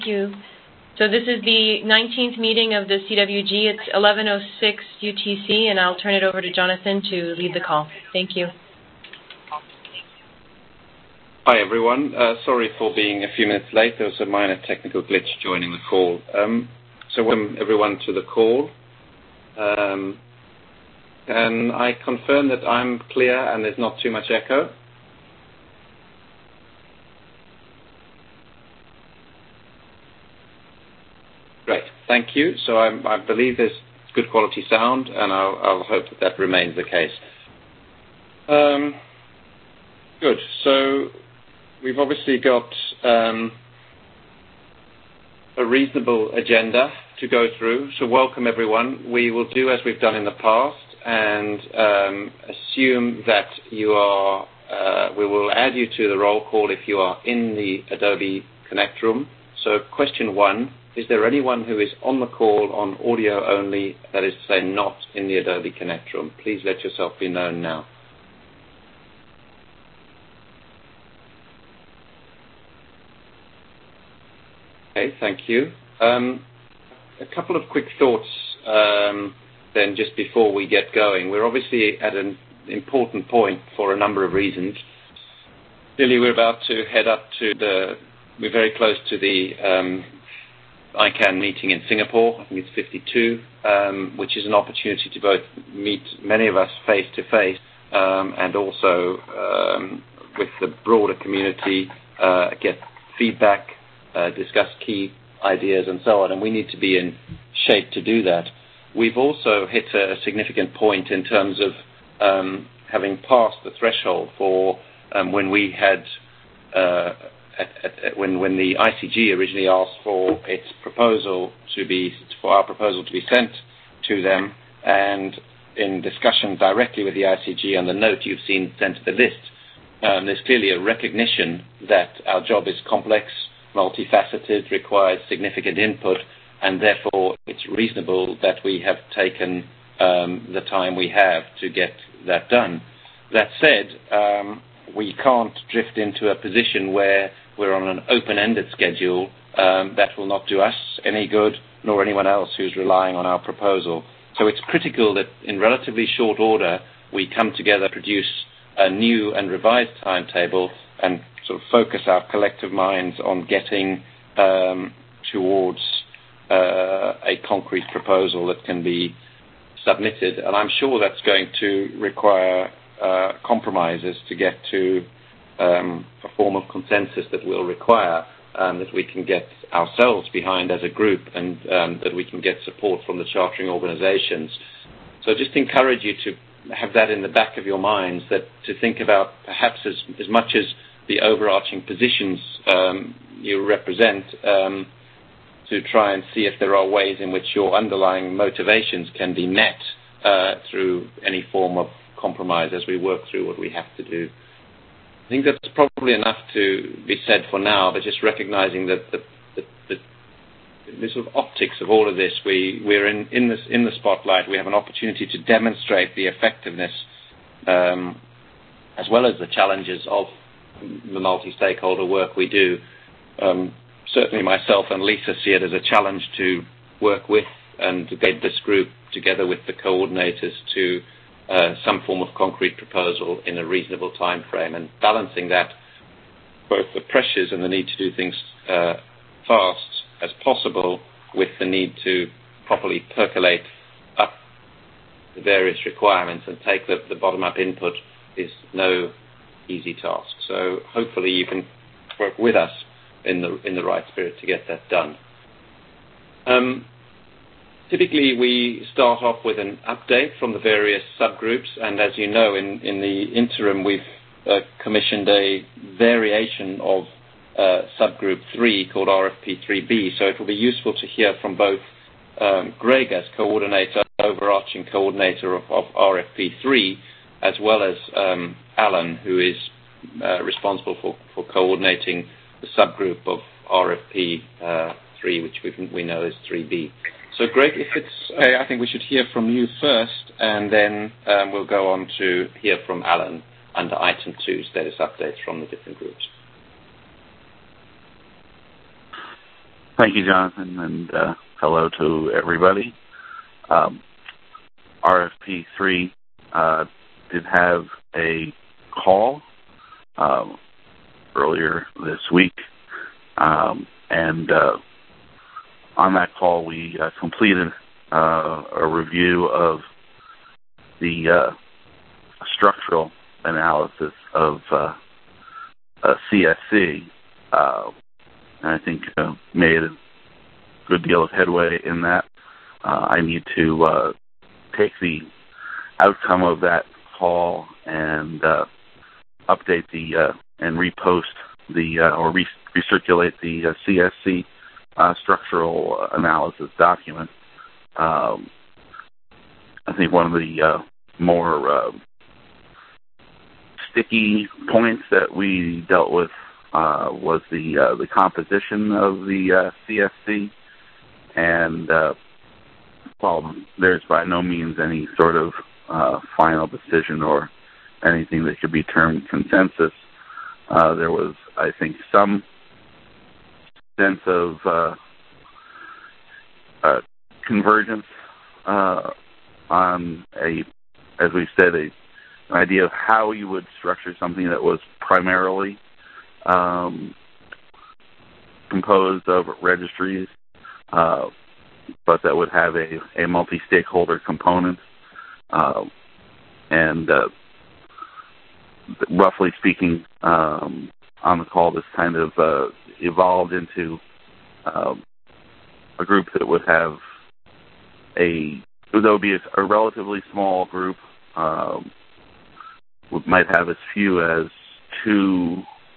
you. So this is the 19th meeting of the CWG. It's 11:06 UTC, and I'll turn it over to Jonathan to lead the call. Thank you. Hi, everyone. Sorry for being a few minutes late. There was a minor technical glitch joining the call. So welcome, everyone, to the call. Can I confirm that I'm clear and there's not too much echo? Great, thank you. So I believe there's good quality sound, and I'll hope that remains the case. Good. So we've obviously got a reasonable agenda to go through. So welcome, everyone. We will do as we've done in the past and assume that you are. We will add you to the roll call if you are in the Adobe Connect room. So question 1. Is there anyone who is on the call on audio only, that is to say not in the Adobe Connect room? Please let yourself be known now. Okay, thank you. A couple of quick thoughts then just before we get going. We're obviously at an important point for a number of reasons. Clearly, we're about to head up to we're very close to the ICANN meeting in Singapore. I think it's 52, which is an opportunity to both meet many of us face to face and also with the broader community, get feedback, discuss key ideas and so on, and we need to be in shape to do that. We've also hit a significant point in terms of having passed the threshold for when we had when the ICG originally asked for its proposal for our proposal to be sent to them, and in discussion directly with the ICG and the note you've seen sent to the list, there's clearly a recognition that our job is complex, multifaceted, requires significant input, and therefore it's reasonable that we have taken the time we have to get that done. That said, we can't drift into a position where we're on an open-ended schedule that will not do us any good, nor anyone else who's relying on our proposal. So it's critical that in relatively short order we come together, produce a new and revised timetable, and sort of focus our collective minds on getting towards a concrete proposal that can be submitted. And I'm sure that's going to require compromises to get to a form of consensus that will require that we can get ourselves behind as a group, and that we can get support from the chartering organizations. So just encourage you to have that in the back of your minds, that to think about perhaps as much as the overarching positions you represent, to try and see if there are ways in which your underlying motivations can be met through any form of compromise as we work through what we have to do. I think that's probably enough to be said for now, but just recognizing that the sort of optics of all of this, we're in the spotlight. We have an opportunity to demonstrate the effectiveness as well as the challenges of the multi-stakeholder work we do. Certainly myself and Lisa see it as a challenge to work with and to get this group together with the coordinators to some form of concrete proposal in a reasonable time frame, and balancing that, both the pressures and the need to do things fast as possible with the need to properly percolate up the various requirements and take the bottom-up input is no easy task. So hopefully you can work with us in the right spirit to get that done. Typically, we start off with an update from the various subgroups, and as you know, in the interim, we've commissioned a variation of subgroup 3 called RFP3B, so it will be useful to hear from both Greg as coordinator, overarching coordinator of RFP3, as well as Alan, who is responsible for coordinating the subgroup of RFP3, which we know is 3B. So, Greg, if it's okay, I think we should hear from you first, and then we'll go on to hear from Alan under item 2, status updates from the different groups. Thank you, Jonathan, and hello to everybody. RFP3 did have a call earlier this week, and on that call we completed a review of the structural analysis of CSC, and I think made a good deal of headway in that. I need to take the outcome of that call and update and repost or recirculate the CSC structural analysis document. I think one of the more sticky points that we dealt with was the composition of the CSC, and while there's by no means any sort of final decision or anything that could be termed consensus, there was, I think, some sense of convergence on as we've said, an idea of how you would structure something that was primarily composed of registries, but that would have a multi-stakeholder component. And roughly speaking, on the call, this kind of evolved into a group that would have there would be a relatively small group, might have as few as 2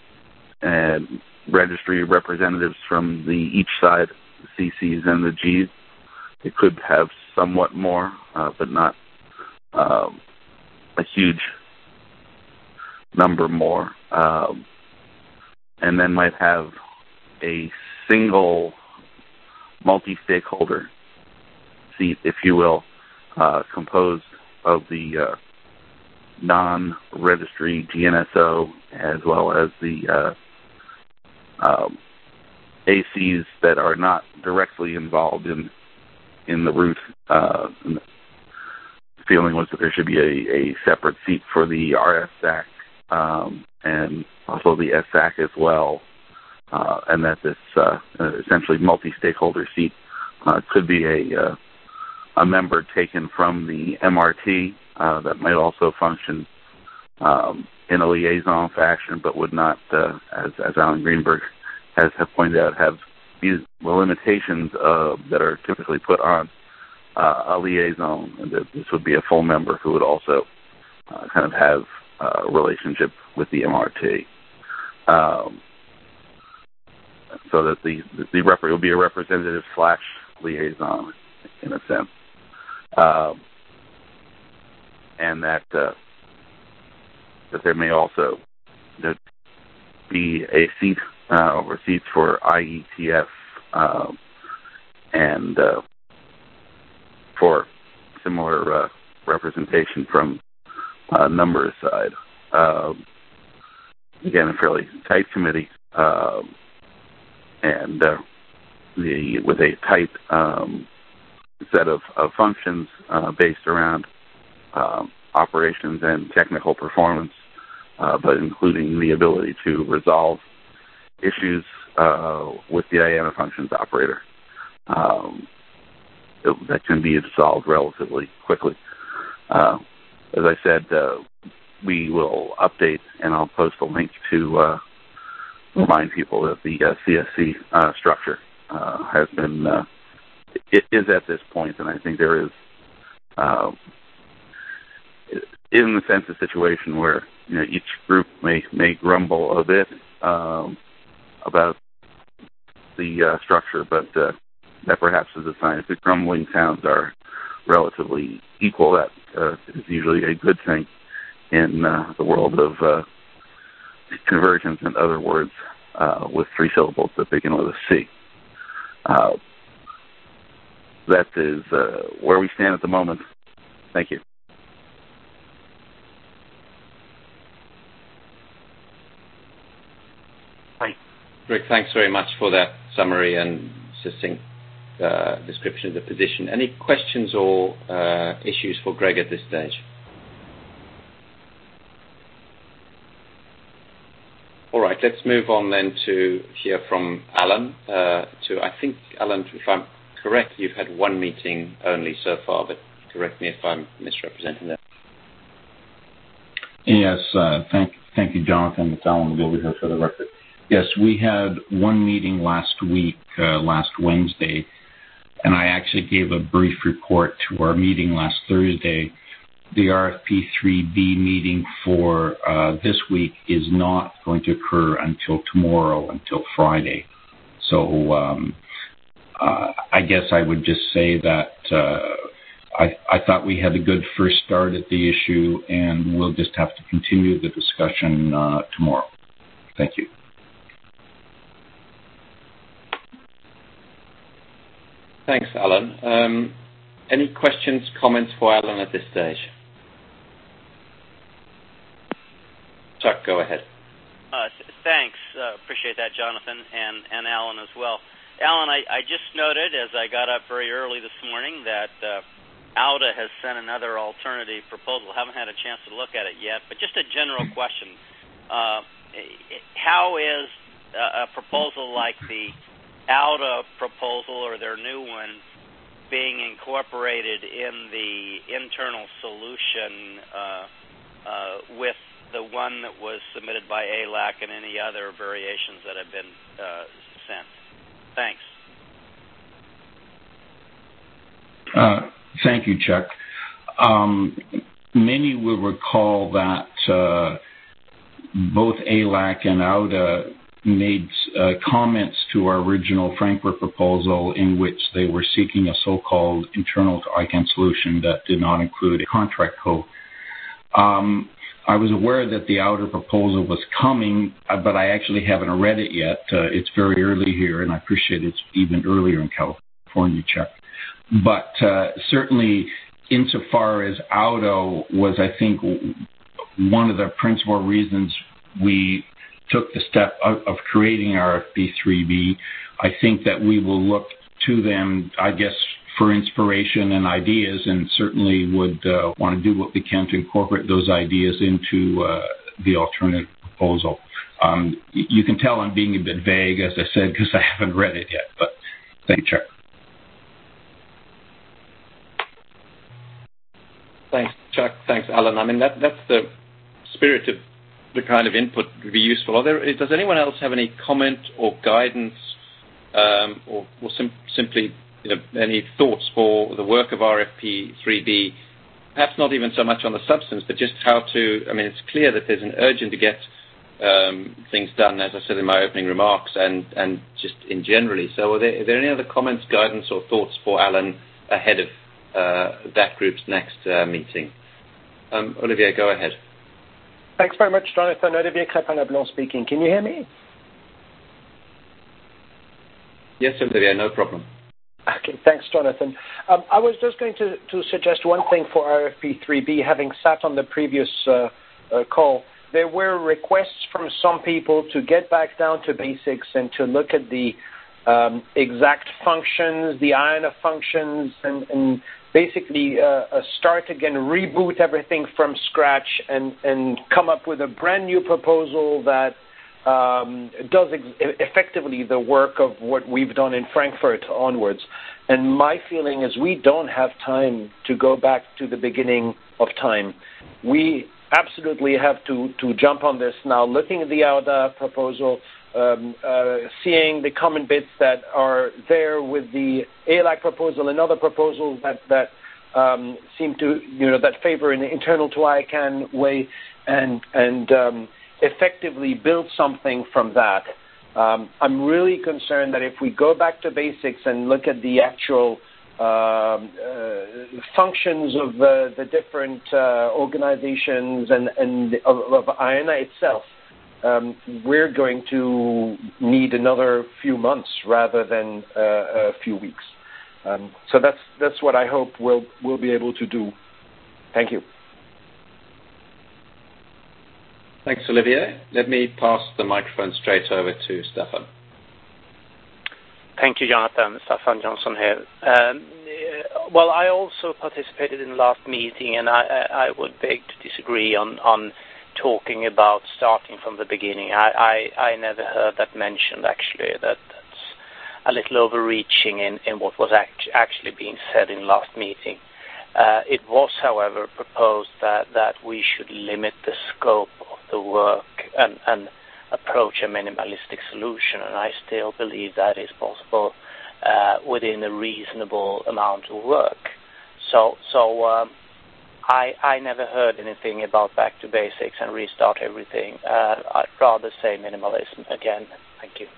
registry representatives from each side, the CCs and the Gs. It could have somewhat more, but not a huge number more. And then might have a single multi-stakeholder seat, if you will, composed of the non-registry GNSO as well as the ACs that are not directly involved in the route. The feeling was that there should be a separate seat for the RSAC and also the SAC as well, and that this essentially multi-stakeholder seat could be a member taken from the MRT that might also function in a liaison fashion, but would not, as Alan Greenberg has pointed out, have these limitations that are typically put on a liaison, and that this would be a full member who would also kind of have a relationship with the MRT. So that the will be a representative / liaison in a sense. And that there may also be a seat or seats for IETF and for similar representation from numbers side. Again, a fairly tight committee, and with a tight set of functions based around operations and technical performance, but including the ability to resolve issues with the IANA functions operator that can be solved relatively quickly. As I said, we will update, and I'll post a link to remind people that the CSC structure has been, it is at this point, and I think there is, in the sense of situation where each group may grumble a bit about the structure, but that perhaps is a sign. If the grumbling sounds are relatively equal, that is usually a good thing in the world of conversions and other words with 3 syllables that begin with a C. That is where we stand at the moment. Thank you. Rick, thanks very much for that summary, and succinct description of the position. Any questions or issues for Greg at this stage? All right, let's move on then to hear from Alan. I think, Alan, if I'm correct, you've had one meeting only so far, but correct me if I'm misrepresenting that. Yes, thank you, Jonathan. It's Alan McGilvey here for the record. Yes, we had one meeting last week, last Wednesday, and I actually gave a brief report to our meeting last Thursday. The RFP3B meeting for this week is not going to occur until tomorrow, until Friday. So I guess I would just say that I thought we had a good first start at the issue, and we'll just have to continue the discussion tomorrow. Thank you. Thanks, Alan. Any questions, comments for Alan at this stage? Chuck, go ahead. Thanks. Appreciate that, Jonathan, and Alan as well. Alan, I just noted as I got up very early this morning that AUDA has sent another alternative proposal. Haven't had a chance to look at it yet, but just a general question. How is a proposal like the AUDA proposal or their new one being incorporated in the internal solution with the one that was submitted by ALAC and any other variations that have been sent? Thanks. Thank you, Chuck. Many will recall that both ALAC and AUDA made comments to our original Frankfurt proposal in which they were seeking a so-called internal to ICANN solution that did not include a contract code. I was aware that the AUDA proposal was coming, but I actually haven't read it yet. It's very early here, and I appreciate it's even earlier in California, Chuck. But certainly, insofar as AUDA was, I think, one of the principal reasons we took the step of creating RFP3B, I think that we will look to them, I guess, for inspiration and ideas, and certainly would want to do what we can to incorporate those ideas into the alternative proposal. You can tell I'm being a bit vague, as I said, because I haven't read it yet, but thank you, Chuck. Thanks, Chuck. Thanks, Alan. I mean, that's the spirit of the kind of input would be useful. Does anyone else have any comment or guidance or simply any thoughts for the work of RFP3B, perhaps not even so much on the substance, but just how to, I mean, it's clear that there's an urgent to get things done, as I said in my opening remarks, and just in generally. So are there any other comments, guidance, or thoughts for Alan ahead of that group's next meeting? Olivier, go ahead. Thanks very much, Jonathan. Olivier Crépin-Leblond speaking. Can you hear me? Yes, Olivier, no problem. Okay, thanks, Jonathan. I was just going to suggest one thing for RFP3B. Having sat on the previous call, there were requests from some people to get back down to basics and to look at the exact functions, the IANA functions, and basically start again, reboot everything from scratch and come up with a brand new proposal that does effectively the work of what we've done in Frankfurt onwards. And my feeling is we don't have time to go back to the beginning of time. We absolutely have to jump on this now, looking at the AUDA proposal, seeing the common bits that are there with the ALAC proposal and other proposals that seem to, that favor an internal to ICANN way, and effectively build something from that. I'm really concerned that if we go back to basics and look at the actual functions of the different organizations and of IANA itself, we're going to need another few months rather than a few weeks. So that's what I hope we'll be able to do. Thank you. Thanks, Olivier. Let me pass the microphone straight over to Stefan. Thank you, Jonathan. Staffan Johnson here. Well, I also participated in the last meeting, and I would beg to disagree on talking about starting from the beginning. I never heard that mentioned, actually. That's a little overreaching in what was actually being said in the last meeting. It was, however, proposed that we should limit the scope of the work and approach a minimalistic solution, and I still believe that is possible within a reasonable amount of work. So I never heard anything about back to basics and restart everything. I'd rather say minimalism again. Thank you.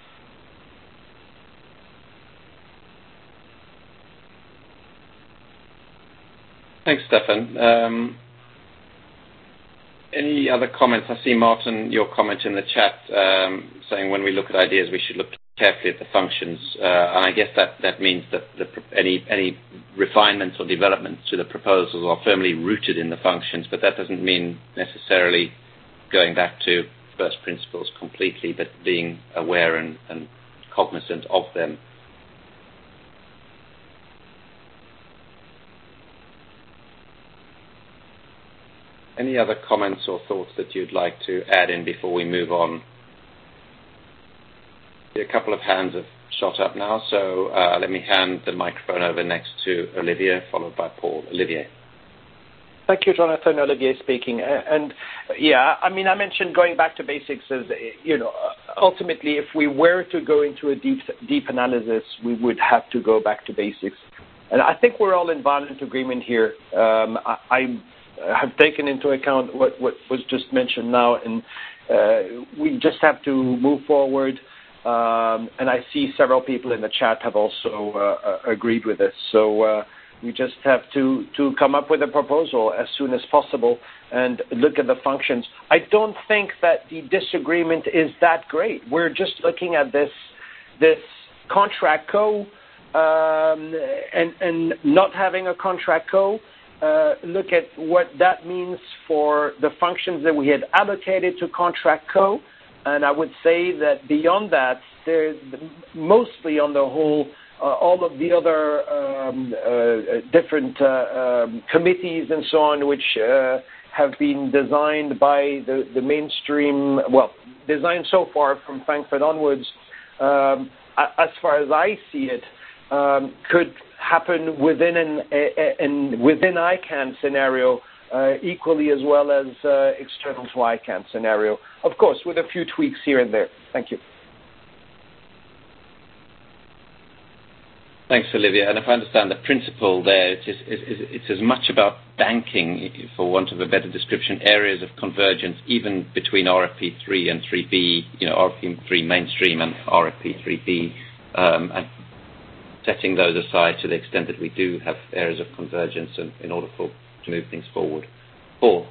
Thanks, Stefan. Any other comments? I see, Martin, your comment in the chat saying when we look at ideas, we should look carefully at the functions. And I guess that means that any refinements or developments to the proposals are firmly rooted in the functions, but that doesn't mean necessarily going back to first principles completely, but being aware and cognizant of them. Any other comments or thoughts that you'd like to add in before we move on? A couple of hands have shot up now, so let me hand the microphone over next to Olivier, followed by Paul. Olivier. Thank you, Jonathan. Olivier speaking. And yeah, I mean, I mentioned going back to basics as, ultimately, if we were to go into a deep analysis, we would have to go back to basics. And I think we're all in violent agreement here. I have taken into account what was just mentioned now, and we just have to move forward. And I see several people in the chat have also agreed with this. So we just have to come up with a proposal as soon as possible and look at the functions. I don't think that the disagreement is that great. We're just looking at this contract co and not having a contract co. Look at what that means for the functions that we had allocated to contract co. And I would say that beyond that, there's mostly on the whole, all of the other different committees and so on, which have been designed by the mainstream, designed so far from Frankfurt onwards, as far as I see it, could happen within within ICANN scenario equally as well as external to ICANN scenario. Of course, with a few tweaks here and there. Thank you. Thanks, Olivia. And if I understand the principle there, it's as much about banking, for want of a better description, areas of convergence, even between RFP3 and 3B, RFP3 mainstream and RFP3B, and setting those aside to the extent that we do have areas of convergence in order to move things forward. Paul.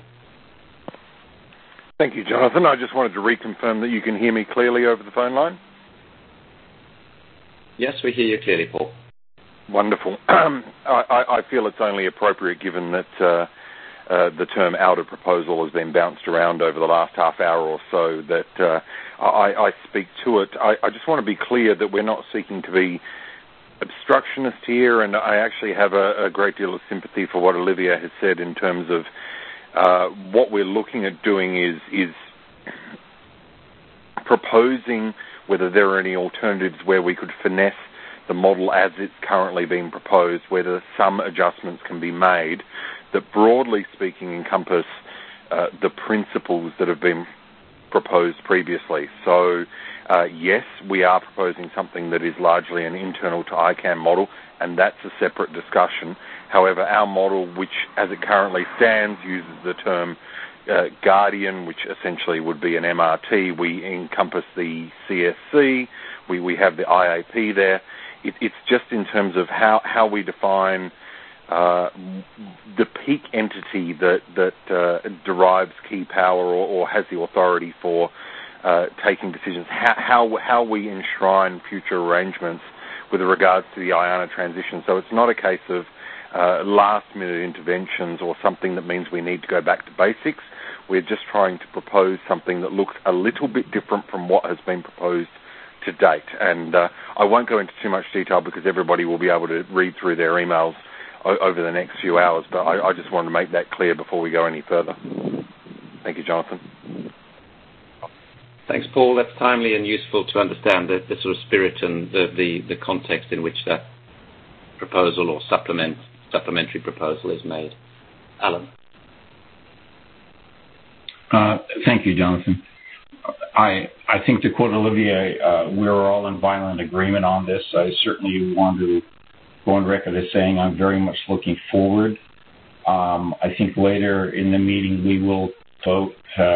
Thank you, Jonathan. I just wanted to reconfirm that you can hear me clearly over the phone line. Yes, we hear you clearly, Paul. Wonderful. I feel it's only appropriate, given that the term outer proposal has been bounced around over the last half hour or so, that I speak to it. I just want to be clear that we're not seeking to be obstructionist here, and I actually have a great deal of sympathy for what Olivia has said in terms of what we're looking at doing is proposing whether there are any alternatives where we could finesse the model as it's currently being proposed, whether some adjustments can be made that, broadly speaking, encompass the principles that have been proposed previously. So, yes, we are proposing something that is largely an internal to ICANN model, and that's a separate discussion. However, our model, which as it currently stands, uses the term Guardian, which essentially would be an MRT. We encompass the CSC. We have the IAP there. It's just in terms of how we define the peak entity that derives key power or has the authority for taking decisions, how we enshrine future arrangements with regards to the IANA transition. So it's not a case of last-minute interventions or something that means we need to go back to basics. We're just trying to propose something that looks a little bit different from what has been proposed to date. And I won't go into too much detail because everybody will be able to read through their emails over the next few hours, but I just wanted to make that clear before we go any further. Thank you, Jonathan. Thanks, Paul. That's timely and useful to understand the sort of spirit and the context in which that proposal or supplementary proposal is made. Alan. Thank you, Jonathan. I think to quote Olivia, we're all in violent agreement on this. I certainly want to go on record as saying I'm very much looking forward. I think later in the meeting we will vote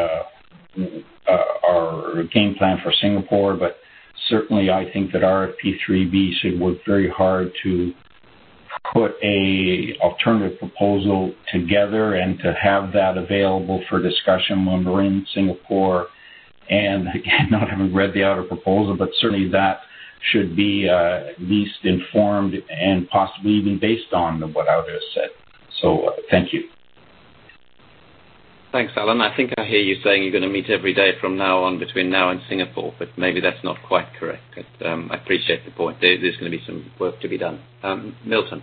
our game plan for Singapore, but certainly I think that RFP3B should work very hard to put a alternative proposal together and to have that available for discussion when we're in Singapore. And again, not having read the outer proposal, but certainly that should be at least informed and possibly even based on what Outer has said. So thank you. Thanks, Alan. I think I hear you saying you're going to meet every day from now on between now and Singapore, but maybe that's not quite correct. I appreciate the point. There's going to be some work to be done. Milton.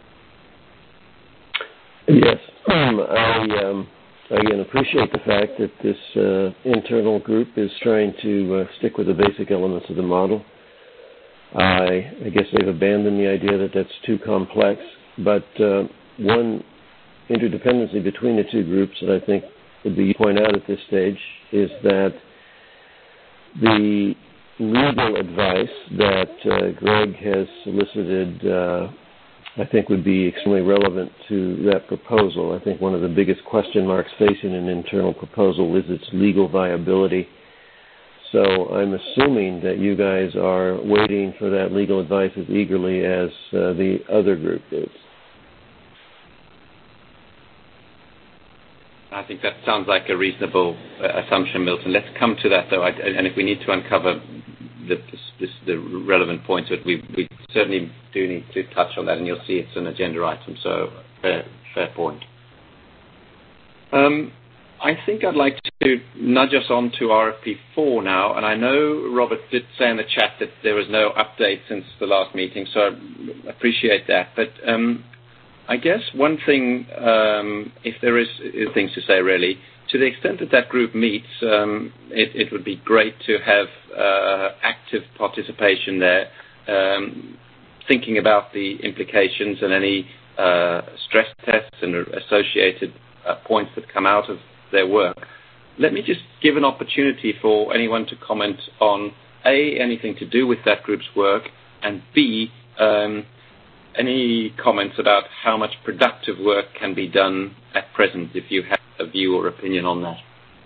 Yes, I again appreciate the fact that this internal group is trying to stick with the basic elements of the model. I guess they've abandoned the idea that that's too complex, but one interdependency between the two groups that I think would be point out at this stage is that the legal advice that Greg has solicited I think would be extremely relevant to that proposal. I think one of the biggest question marks facing an internal proposal is its legal viability. So I'm assuming that you guys are waiting for that legal advice as eagerly as the other group is. I think that sounds like a reasonable assumption, Milton. Let's come to that, though. And if we need to uncover the relevant points, but we certainly do need to touch on that, and you'll see it's an agenda item, so fair point. I think I'd like to nudge us on to RFP4 now, and I know Robert did say in the chat that there was no update since the last meeting, so I appreciate that. But I guess one thing, if there is things to say really, to the extent that that group meets, it would be great to have active participation there, thinking about the implications and any stress tests and associated points that come out of their work. Let me just give an opportunity for anyone to comment on A, anything to do with that group's work, and B, any comments about how much productive work can be done at present, if you have a view or opinion on that.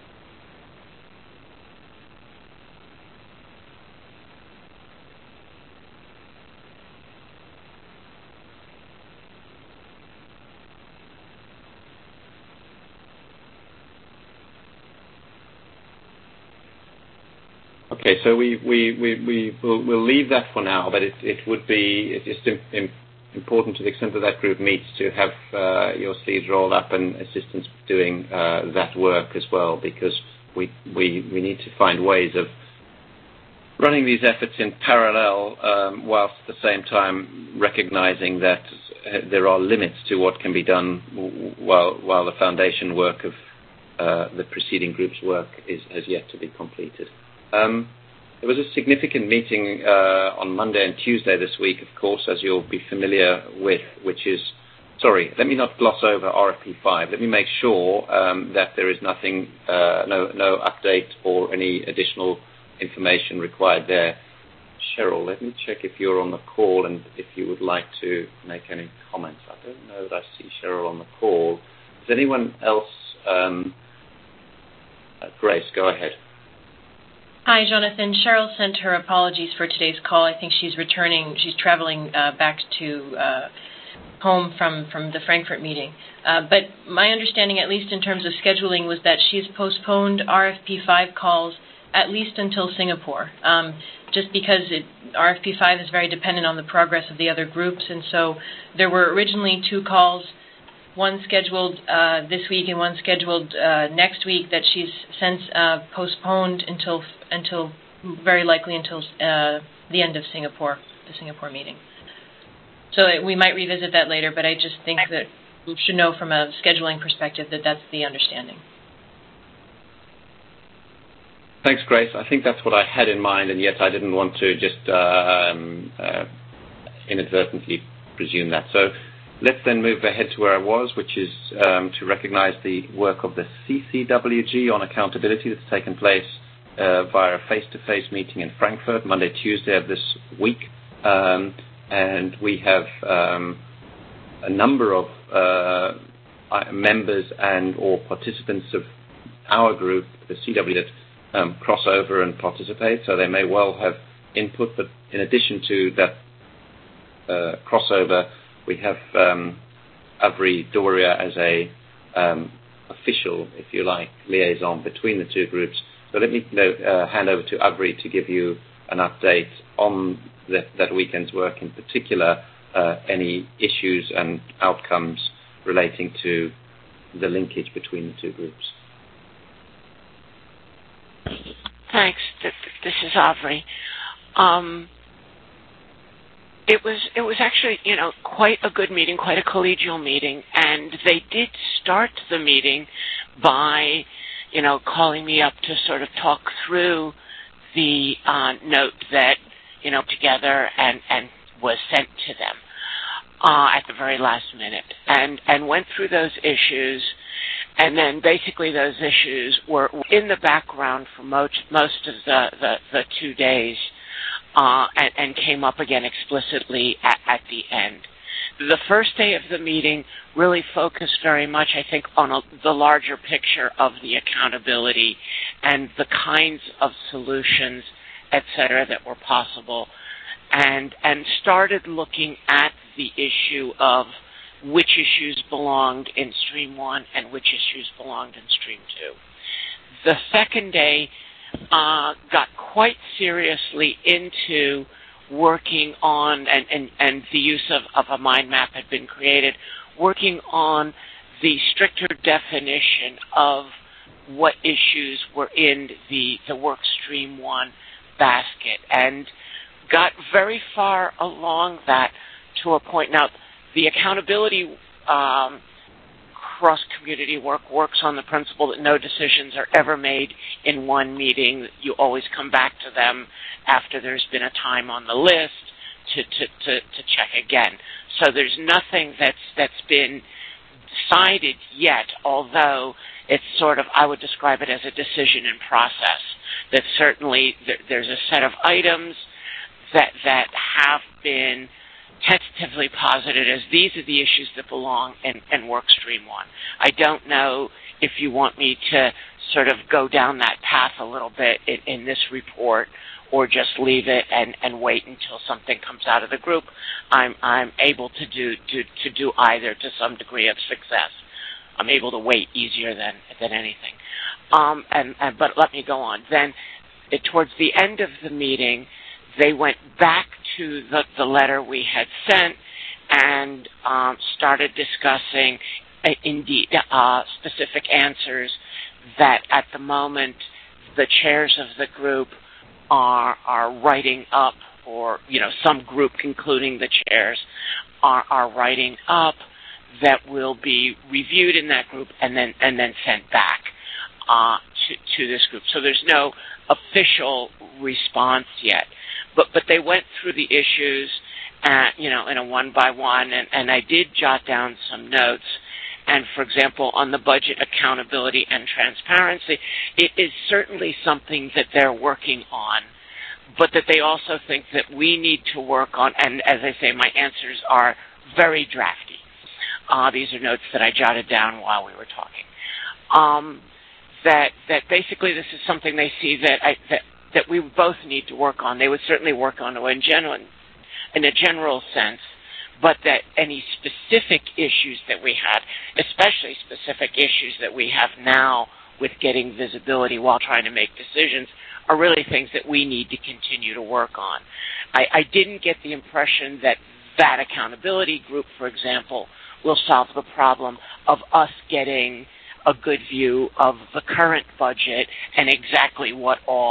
Okay, so we'll leave that for now, but it would be just important to the extent that that group meets to have your sleeves rolled up and assistance doing that work as well, because we need to find ways of running these efforts in parallel whilst at the same time recognizing that there are limits to what can be done while the foundation work of the preceding group's work has yet to be completed. There was a significant meeting on Monday and Tuesday this week, of course, as you'll be familiar with, which is, sorry, let me not gloss over RFP5. Let me make sure that there is nothing, no update or any additional information required there. Cheryl, let me check if you're on the call and if you would like to make any comments. I don't know that I see Cheryl on the call. Is anyone else? Grace, go ahead. Hi, Jonathan. Cheryl sent her apologies for today's call. I think she's returning. She's traveling back to home from the Frankfurt meeting. But my understanding, at least in terms of scheduling, was that she's postponed RFP5 calls at least until Singapore, just because RFP5 is very dependent on the progress of the other groups. And so there were originally 2 calls, one scheduled this week and one scheduled next week, that she's since postponed until very likely until the end of Singapore, the Singapore meeting. So we might revisit that later, but I just think that we should know from a scheduling perspective that that's the understanding. Thanks, Grace. I think that's what I had in mind, and yet I didn't want to just inadvertently presume that. So let's then move ahead to where I was, which is to recognize the work of the CCWG on accountability that's taken place via a face-to-face meeting in Frankfurt, Monday, Tuesday of this week. And we have a number of members and or participants of our group, the CW, that cross over and participate, so they may well have input. But in addition to that crossover, we have Avri Doria as a official, if you like, liaison between the two groups. So let me hand over to Avri to give you an update on that weekend's work, in particular any issues and outcomes relating to the linkage between the two groups. Thanks. This is Avri. It was actually, quite a good meeting, quite a collegial meeting, and they did start the meeting by, calling me up to sort of talk through the note that, together and was sent to them at the very last minute, and went through those issues. And then basically those issues were in the background for most of the 2 days and came up again explicitly at the end. The first day of the meeting really focused very much, I think, on the larger picture of the accountability and the kinds of solutions, et cetera, that were possible, and started looking at the issue of which issues belonged in Stream 1 and which issues belonged in Stream 2. The second day got quite seriously into working on, and the use of a mind map had been created, working on the stricter definition of what issues were in the work Stream 1 basket, and got very far along that to a point. Now, the accountability cross-community work works on the principle that no decisions are ever made in one meeting. You always come back to them after there's been a time on the list to check again. So there's nothing that's been decided yet, although it's sort of, I would describe it as a decision in process. That certainly there's a set of items that have been tentatively posited as these are the issues that belong in work Stream 1. I don't know if you want me to sort of go down that path a little bit in this report, or just leave it and wait until something comes out of the group. I'm able to do either to some degree of success. I'm able to wait easier than anything. But let me go on. Then, towards the end of the meeting, they went back to the letter we had sent and started discussing, indeed, specific answers that at the moment the chairs of the group are writing up, or some group, including the chairs, are writing up, that will be reviewed in that group and then sent back to this group. So there's no official response yet. But they went through the issues, in a one by one, and I did jot down some notes. And for example, on the budget accountability and transparency, it is certainly something that they're working on, but that they also think that we need to work on. And as I say, my answers are very drafty. These are notes that I jotted down while we were talking. That basically this is something they see that we both need to work on. They would certainly work on in a general sense, but that any specific issues that we had, especially specific issues that we have now with getting visibility while trying to make decisions, are really things that we need to continue to work on. I didn't get the impression that accountability group, for example, will solve the problem of us getting a good view of the current budget and exactly what all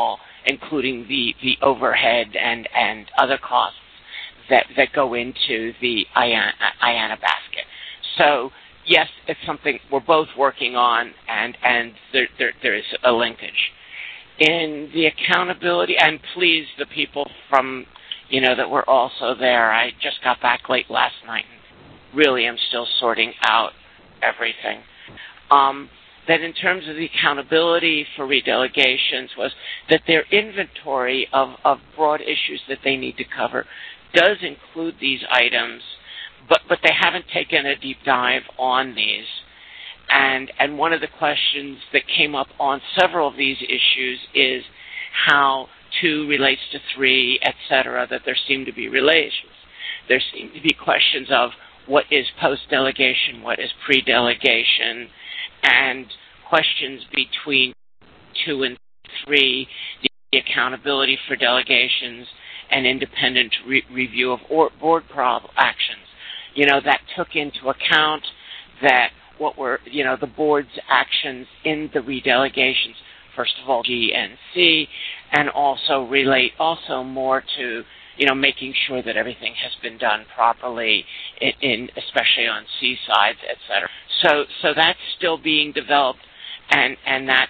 including the overhead and other costs that go into the IANA basket. So yes, it's something we're both working on, and there is a linkage. In the accountability, and please, the people from, that were also there, I just got back late last night and really am still sorting out everything. That in terms of the accountability for redelegations was that their inventory of broad issues that they need to cover does include these items, but they haven't taken a deep dive on these. And one of the questions that came up on several of these issues is how 2 relates to 3, et cetera, that there seem to be relations. There seem to be questions of what is post-delegation, what is pre-delegation, and questions between 2 and 3, the accountability for delegations and independent review of board actions. That took into account that what were, the board's actions in the redelegations, first of all, G and C, and also relate also more to, making sure that everything has been done properly, especially on C sides, et cetera. So that's still being developed, and that's,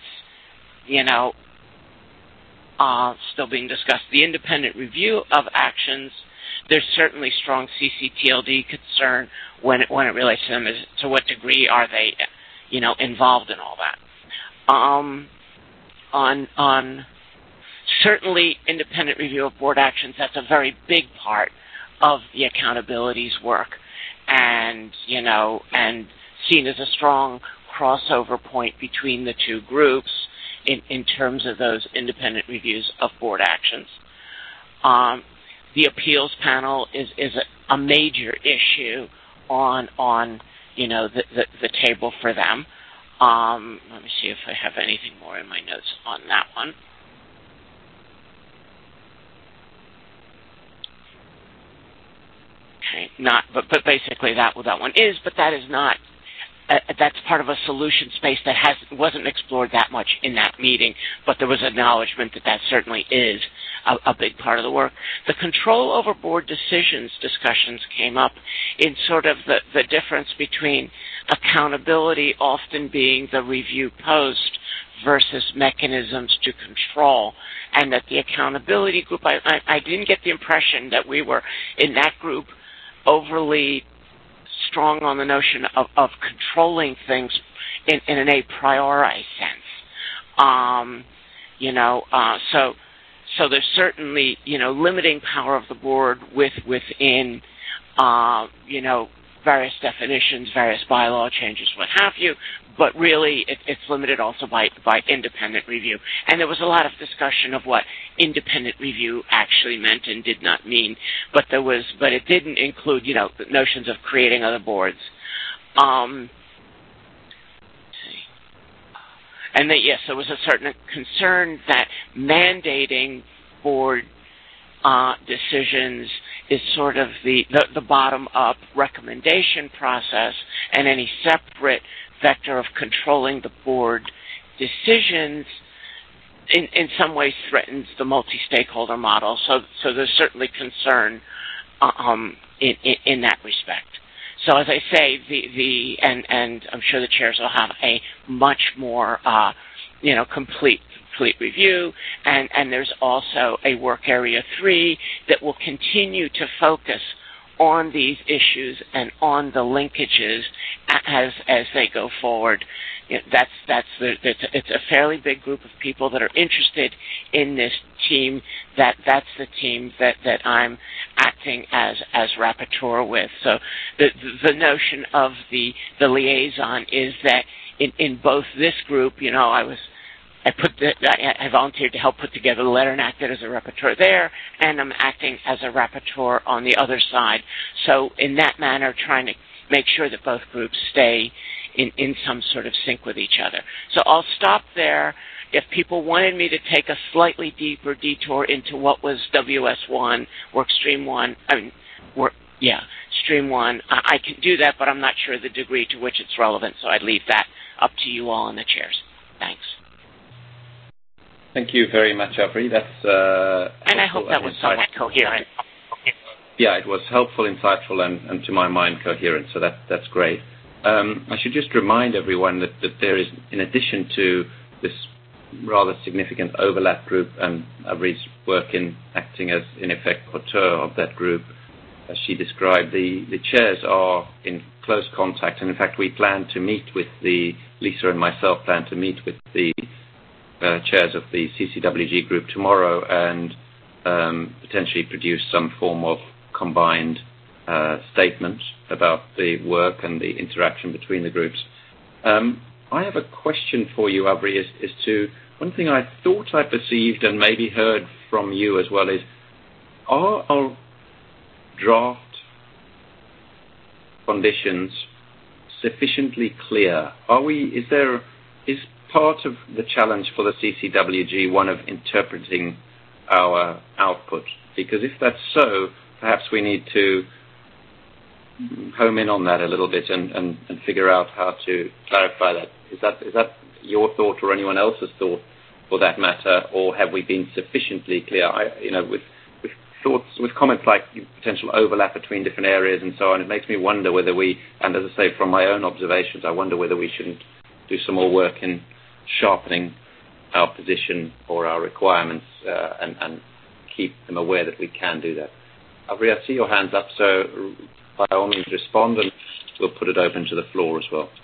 still being discussed. The independent review of actions, there's certainly strong CCTLD concern when it relates to them as to what degree are they, involved in all that. On certainly independent review of board actions, that's a very big part of the accountabilities work, and and seen as a strong crossover point between the two groups in terms of those independent reviews of board actions. The appeals panel is a major issue on the table for them. Let me see if I have anything more in my notes on that one. Okay, but basically that one is, but that is not. That's part of a solution space that wasn't explored that much in that meeting, but there was acknowledgement that certainly is a big part of the work. The control over board decisions discussions came up in sort of the difference between accountability often being the review post versus mechanisms to control, and that the accountability group, I didn't get the impression that we were in that group overly strong on the notion of controlling things in an a priori sense. So there's certainly, limiting power of the board within, various definitions, various bylaw changes, what have you, but really it's limited also by independent review. And there was a lot of discussion of what independent review actually meant and did not mean, but it didn't include, the notions of creating other boards. And that, yes, there was a certain concern that mandating board decisions is sort of the bottom-up recommendation process, and any separate vector of controlling the board decisions in some ways threatens the multi-stakeholder model. So there's certainly concern in that respect. So as I say, and I'm sure the chairs will have a much more complete review, and there's also a work area 3 that will continue to focus on these issues and on the linkages as they go forward. It's a fairly big group of people that are interested in this team. That's the team that I'm acting as rapporteur with. So the notion of the liaison is that in both this group, I volunteered to help put together the letter and acted as a rapporteur there, and I'm acting as a rapporteur on the other side. So in that manner, trying to make sure that both groups stay in some sort of sync with each other. So I'll stop there. If people wanted me to take a slightly deeper detour into what was WS1, Workstream 1, Stream 1, I can do that, but I'm not sure the degree to which it's relevant, so I'd leave that up to you all in the chairs. Thanks. Thank you very much, Avri. That's and I hope that was somewhat coherent. Yeah, it was helpful, insightful, and to my mind, coherent. So that's great. I should just remind everyone that there is, in addition to this rather significant overlap group and Avri's work in acting as, in effect, auteur of that group, as she described, the chairs are in close contact. And in fact, we plan to meet with Lisa and myself plan to meet with the chairs of the CCWG group tomorrow and potentially produce some form of combined statement about the work and the interaction between the groups. I have a question for you, Avri, as to one thing I thought I perceived and maybe heard from you as well is, are our draft conditions sufficiently clear? Is part of the challenge for the CCWG one of interpreting our output? Because if that's so, perhaps we need to home in on that a little bit and figure out how to clarify that. Is that your thought or anyone else's thought, for that matter, or have we been sufficiently clear? With thoughts, with comments like potential overlap between different areas and so on, it makes me wonder whether we, and as I say, from my own observations, I wonder whether we shouldn't do some more work in sharpening our position or our requirements and keep them aware that we can do that. Avri, I see your hands up, so by all means respond, and we'll put it open to the floor as well.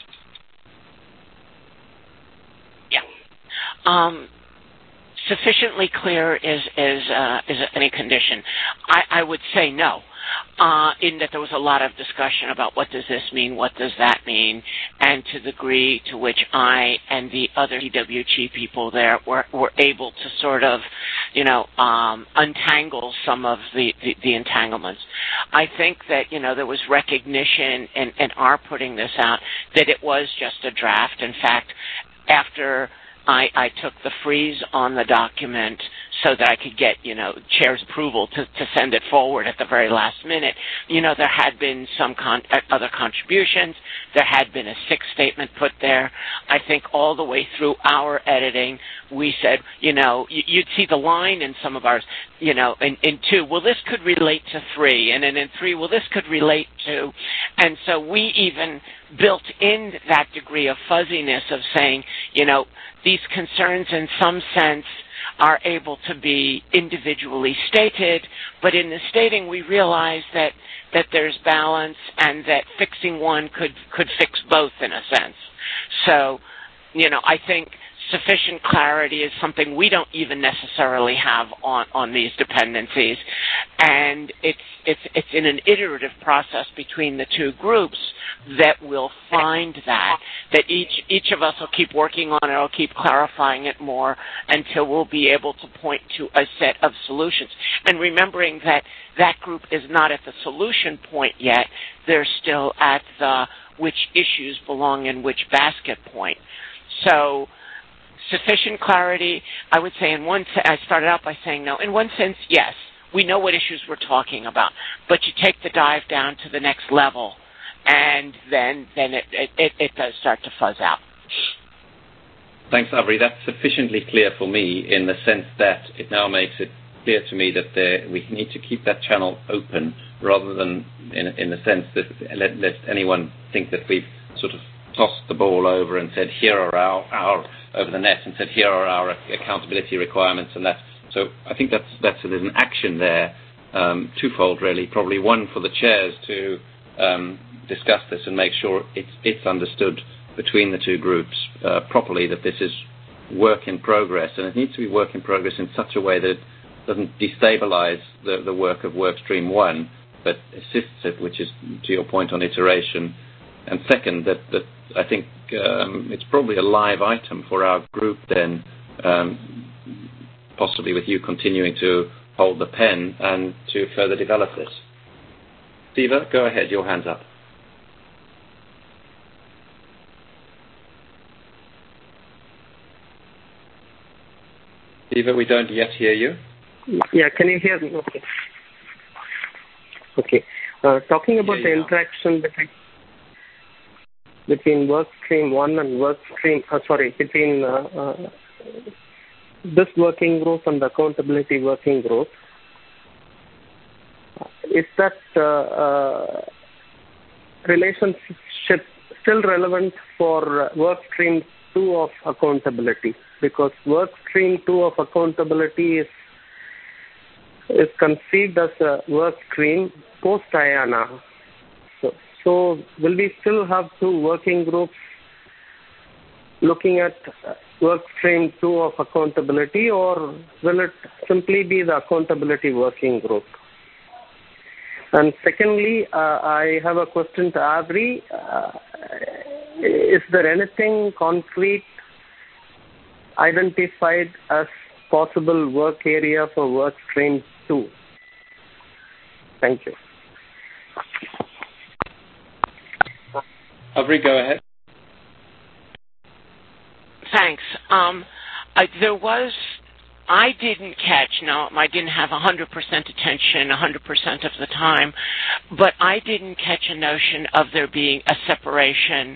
Yeah. Sufficiently clear is any condition. I would say no, in that there was a lot of discussion about what does this mean, what does that mean, and to the degree to which I and the other CWG people there were able to sort of, untangle some of the entanglements. I think that, there was recognition in our putting this out that it was just a draft. In fact, after I took the freeze on the document so that I could get, chair's approval to send it forward at the very last minute. There had been some other contributions. There had been a sixth statement put there. I think all the way through our editing, we said, you'd see the line in some of ours, in 2, well, this could relate to 3, and then in 3, well, this could relate to, and so we even built in that degree of fuzziness of saying, these concerns in some sense are able to be individually stated, but in the stating we realize that there's balance and that fixing one could fix both in a sense. So, I think sufficient clarity is something we don't even necessarily have on these dependencies, and it's in an iterative process between the two groups that we'll find that each of us will keep working on it, will keep clarifying it more until we'll be able to point to a set of solutions. And remembering that group is not at the solution point yet, they're still at the which issues belong in which basket point. So sufficient clarity, I would say I started out by saying no. In one sense, yes, we know what issues we're talking about, but you take the dive down to the next level, and then it does start to fuzz out. Thanks, Avri. That's sufficiently clear for me in the sense that it now makes it clear to me that we need to keep that channel open rather than in the sense that let anyone think that we've sort of tossed the ball over and said, here are our over the net and said, here are our accountability requirements and that. So I think there's an action there, twofold really. Probably one for the chairs to discuss this and make sure it's understood between the two groups properly that this is work in progress, and it needs to be work in progress in such a way that it doesn't destabilize the work of workstream 1, but assists it, which is to your point on iteration. And second, that I think it's probably a live item for our group then, possibly with you continuing to hold the pen and to further develop this. Siva, go ahead, your hand's up. Siva, we don't yet hear you. Yeah, can you hear me? Okay. Talking about the interaction between workstream 1 and between this working group and the accountability working group, is that relationship still relevant for work stream 2 of accountability? Because work stream 2 of accountability is conceived as a work stream post IANA. So will we still have 2 working groups looking at work stream 2 of accountability, or will it simply be the accountability working group? And secondly, I have a question to Avery. Is there anything concrete identified as possible work area for work stream 2? Thank you. Avery, go ahead. Thanks. I didn't have 100% attention 100% of the time, but I didn't catch a notion of there being a separation,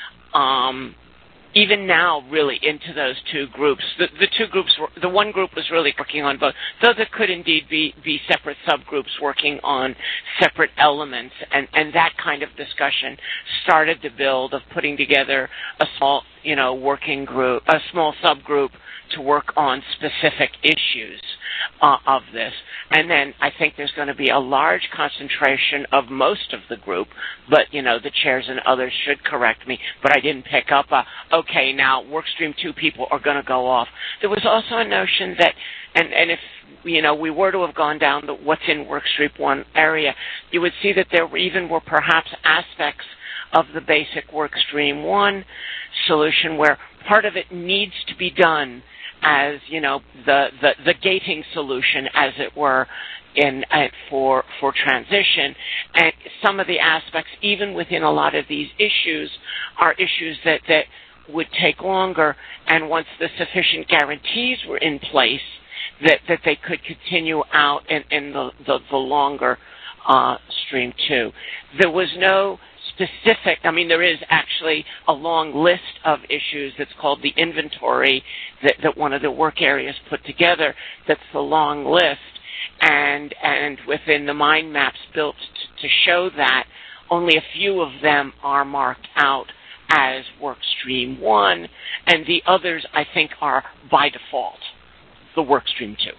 even now, really, into those 2 groups. The 2 groups, the one group was really working on both, though there could indeed be separate subgroups working on separate elements, and that kind of discussion started to build of putting together a small, working group, a small subgroup to work on specific issues of this. And then I think there's going to be a large concentration of most of the group, but, the chairs and others should correct me, but I didn't pick up okay, now workstream 2 people are going to go off. There was also a notion that, and if, we were to have gone down the what's in workstream 1 area, you would see that there were perhaps aspects of the basic workstream 1 solution where part of it needs to be done as, the gating solution, as it were, for transition. And some of the aspects, even within a lot of these issues, are issues that would take longer, and once the sufficient guarantees were in place, that they could continue out in the longer stream 2. There was no specific, there is actually a long list of issues that's called the inventory that one of the work areas put together. That's the long list, and within the mind maps built to show that, only a few of them are marked out as work stream 1, and the others, I think, are by default the work stream 2.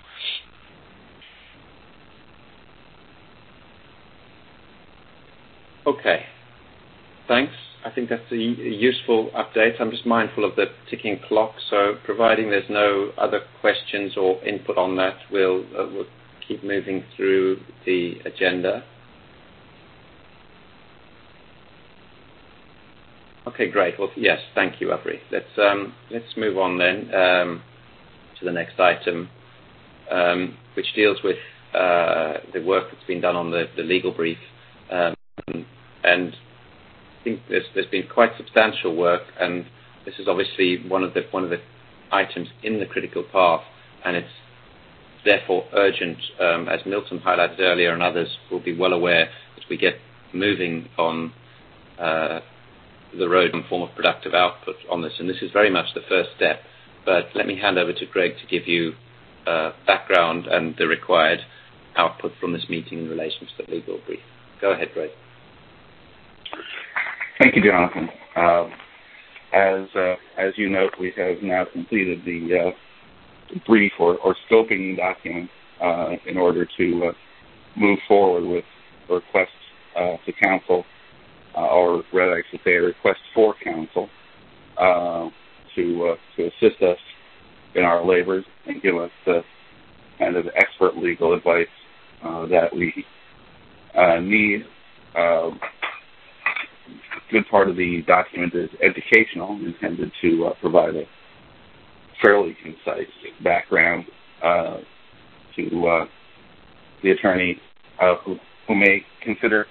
Okay. Thanks. I think that's a useful update. I'm just mindful of the ticking clock, so providing there's no other questions or input on that, we'll keep moving through the agenda. Okay, great. Well, yes, thank you, Avery. Let's move on then to the next item, which deals with the work that's been done on the legal brief, and I think there's been quite substantial work, and this is obviously one of the items in the critical path, and it's therefore urgent, as Milton highlighted earlier, and others will be well aware, as we get moving on the road in form of productive output on this, and this is very much the first step. But let me hand over to Greg to give you background and the required output from this meeting in relation to the legal brief. Go ahead, Greg. Thank you, Jonathan. As you note, we have now completed the brief or scoping document in order to move forward with requests to counsel, or rather I should say a request for counsel to assist us in our labors and give us the kind of expert legal advice that we need. A good part of the document is educational, intended to provide a fairly concise background to the attorney who may consider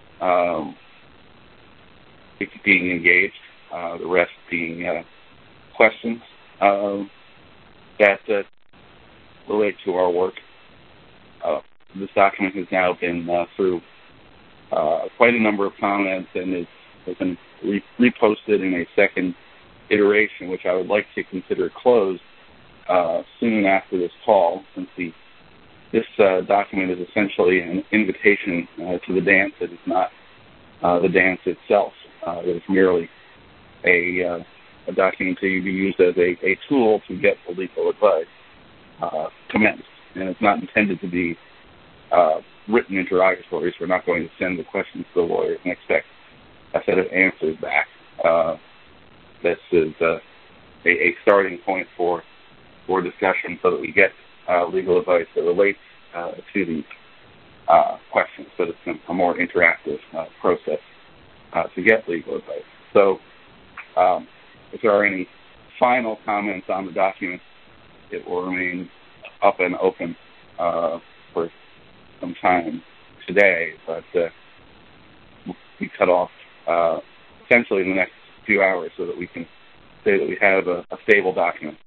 being engaged, the rest being questions that relate to our work. This document has now been through quite a number of comments and has been reposted in a second iteration, which I would like to consider closed soon after this call, since this document is essentially an invitation to the dance. It is not the dance itself. It is merely a document to be used as a tool to get the legal advice commenced. And it's not intended to be written interrogatories. We're not going to send the questions to the lawyers and expect a set of answers back. This is a starting point for discussion so that we get legal advice that relates to these questions, but it's a more interactive process to get legal advice. So if there are any final comments on the document, it will remain up and open for some time today, but we cut off essentially in the next few hours so that we can say that we have a stable document.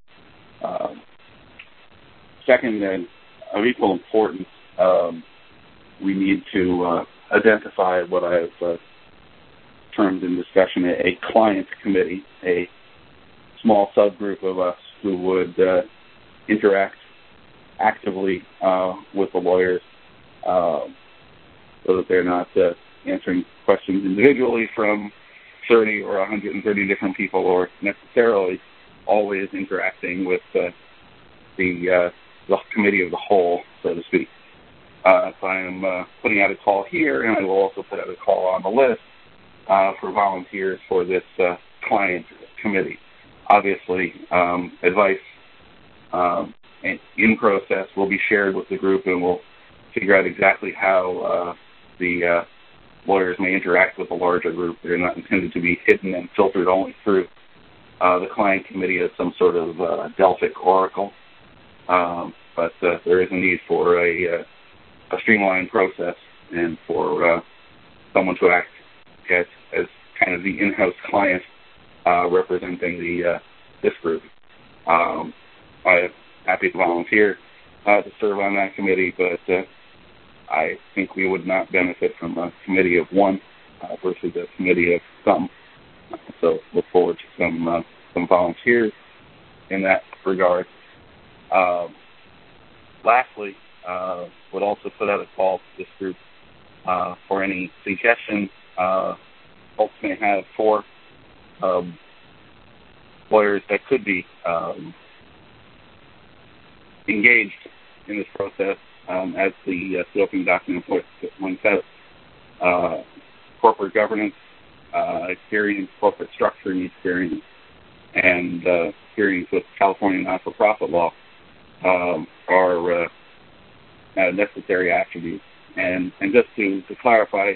Second, and of equal importance, we need to identify what I've termed in discussion a client committee, a small subgroup of us who would interact actively with the lawyers so that they're not answering questions individually from 30 or 130 different people, or necessarily always interacting with the committee of the whole, so to speak. So I am putting out a call here, and I will also put out a call on the list for volunteers for this client committee. Obviously, advice in process will be shared with the group, and we'll figure out exactly how the lawyers may interact with the larger group. They're not intended to be hidden and filtered only through the client committee as some sort of Delphic oracle. But there is a need for a streamlined process and for someone to act as kind of the in-house client representing this group. I'm happy to volunteer to serve on that committee, but I think we would not benefit from a committee of one versus a committee of some. So look forward to some volunteers in that regard. Lastly, would also put out a call to this group for any suggestions folks may have for lawyers that could be engaged in this process as the scoping document points out. Corporate governance experience, corporate structuring experience, and experience with California not-for-profit law are necessary attributes. And just to clarify,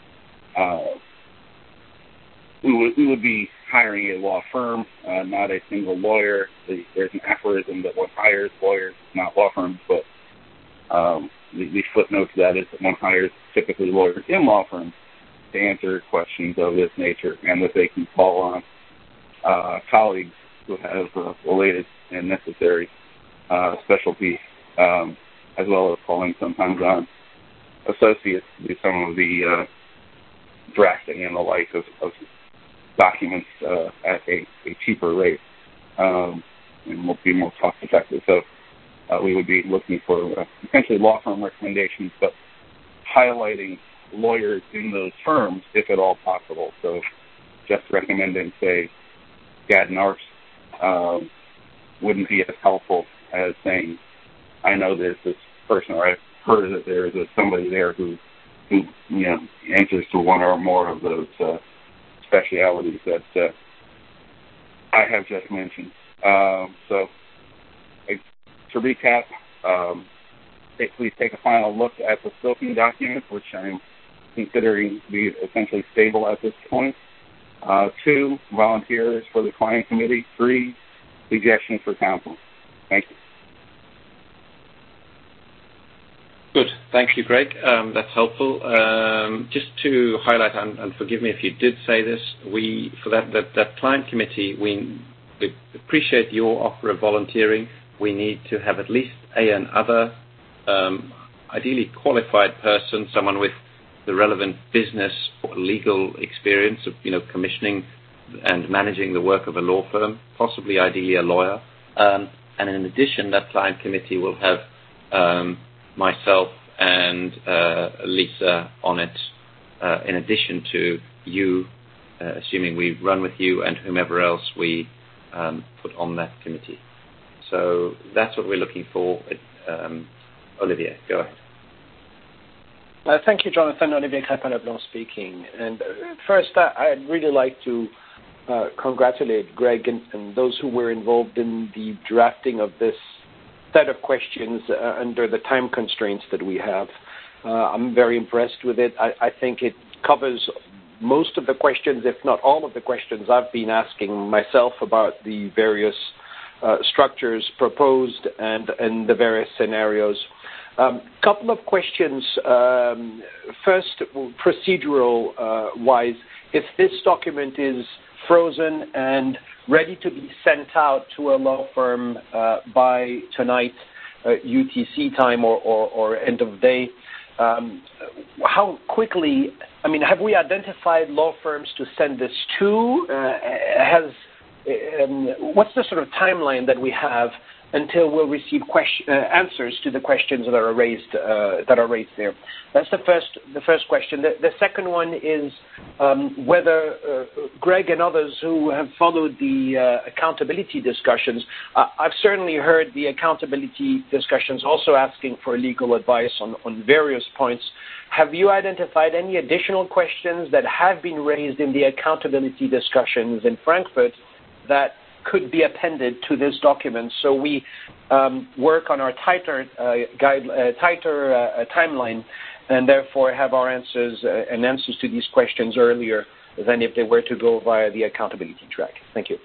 we would be hiring a law firm, not a single lawyer. There's an aphorism that one hires lawyers, not law firms, but the footnote to that is that one hires typically lawyers in law firms to answer questions of this nature, and that they can call on colleagues who have related and necessary specialties, as well as calling sometimes on associates to do some of the drafting and the like of documents at a cheaper rate, and will be more cost effective. So we would be looking for essentially law firm recommendations, but highlighting lawyers in those firms if at all possible. So just recommending, say, Skadden Arps wouldn't be as helpful as saying, I know there's this person, or I've heard that there is somebody there who answers to one or more of those specialities that I have just mentioned. So to recap, please take a final look at the scoping document, which I'm considering to be essentially stable at this point. 2, volunteers for the client committee. 3, suggestions for counsel. Thank you. Good. Thank you, Greg. That's helpful. Just to highlight, and forgive me if you did say this, for that client committee, we appreciate your offer of volunteering. We need to have at least another, ideally qualified person, someone with the relevant business or legal experience of, commissioning and managing the work of a law firm, possibly ideally a lawyer. And in addition, that client committee will have myself and Lisa on it, in addition to you, assuming we run with you and whomever else we put on that committee. So that's what we're looking for. Olivier, go ahead. Thank you, Jonathan. Olivier Crépin-Leblanc speaking. And first, I'd really like to congratulate Greg and those who were involved in the drafting of this set of questions under the time constraints that we have. I'm very impressed with it. I think it covers most of the questions, if not all of the questions I've been asking myself about the various structures proposed and the various scenarios. Couple of questions. First, procedural-wise, if this document is frozen and ready to be sent out to a law firm by tonight, UTC time or end of day, how quickly, have we identified law firms to send this to? What's the sort of timeline that we have until we'll receive answers to the questions that are raised there? That's the first question. The second one is whether Greg and others who have followed the accountability discussions, I've certainly heard the accountability discussions also asking for legal advice on various points. Have you identified any additional questions that have been raised in the accountability discussions in Frankfurt that could be appended to this document, so we work on our tighter timeline, and therefore have our answers to these questions earlier than if they were to go via the accountability track? Thank you.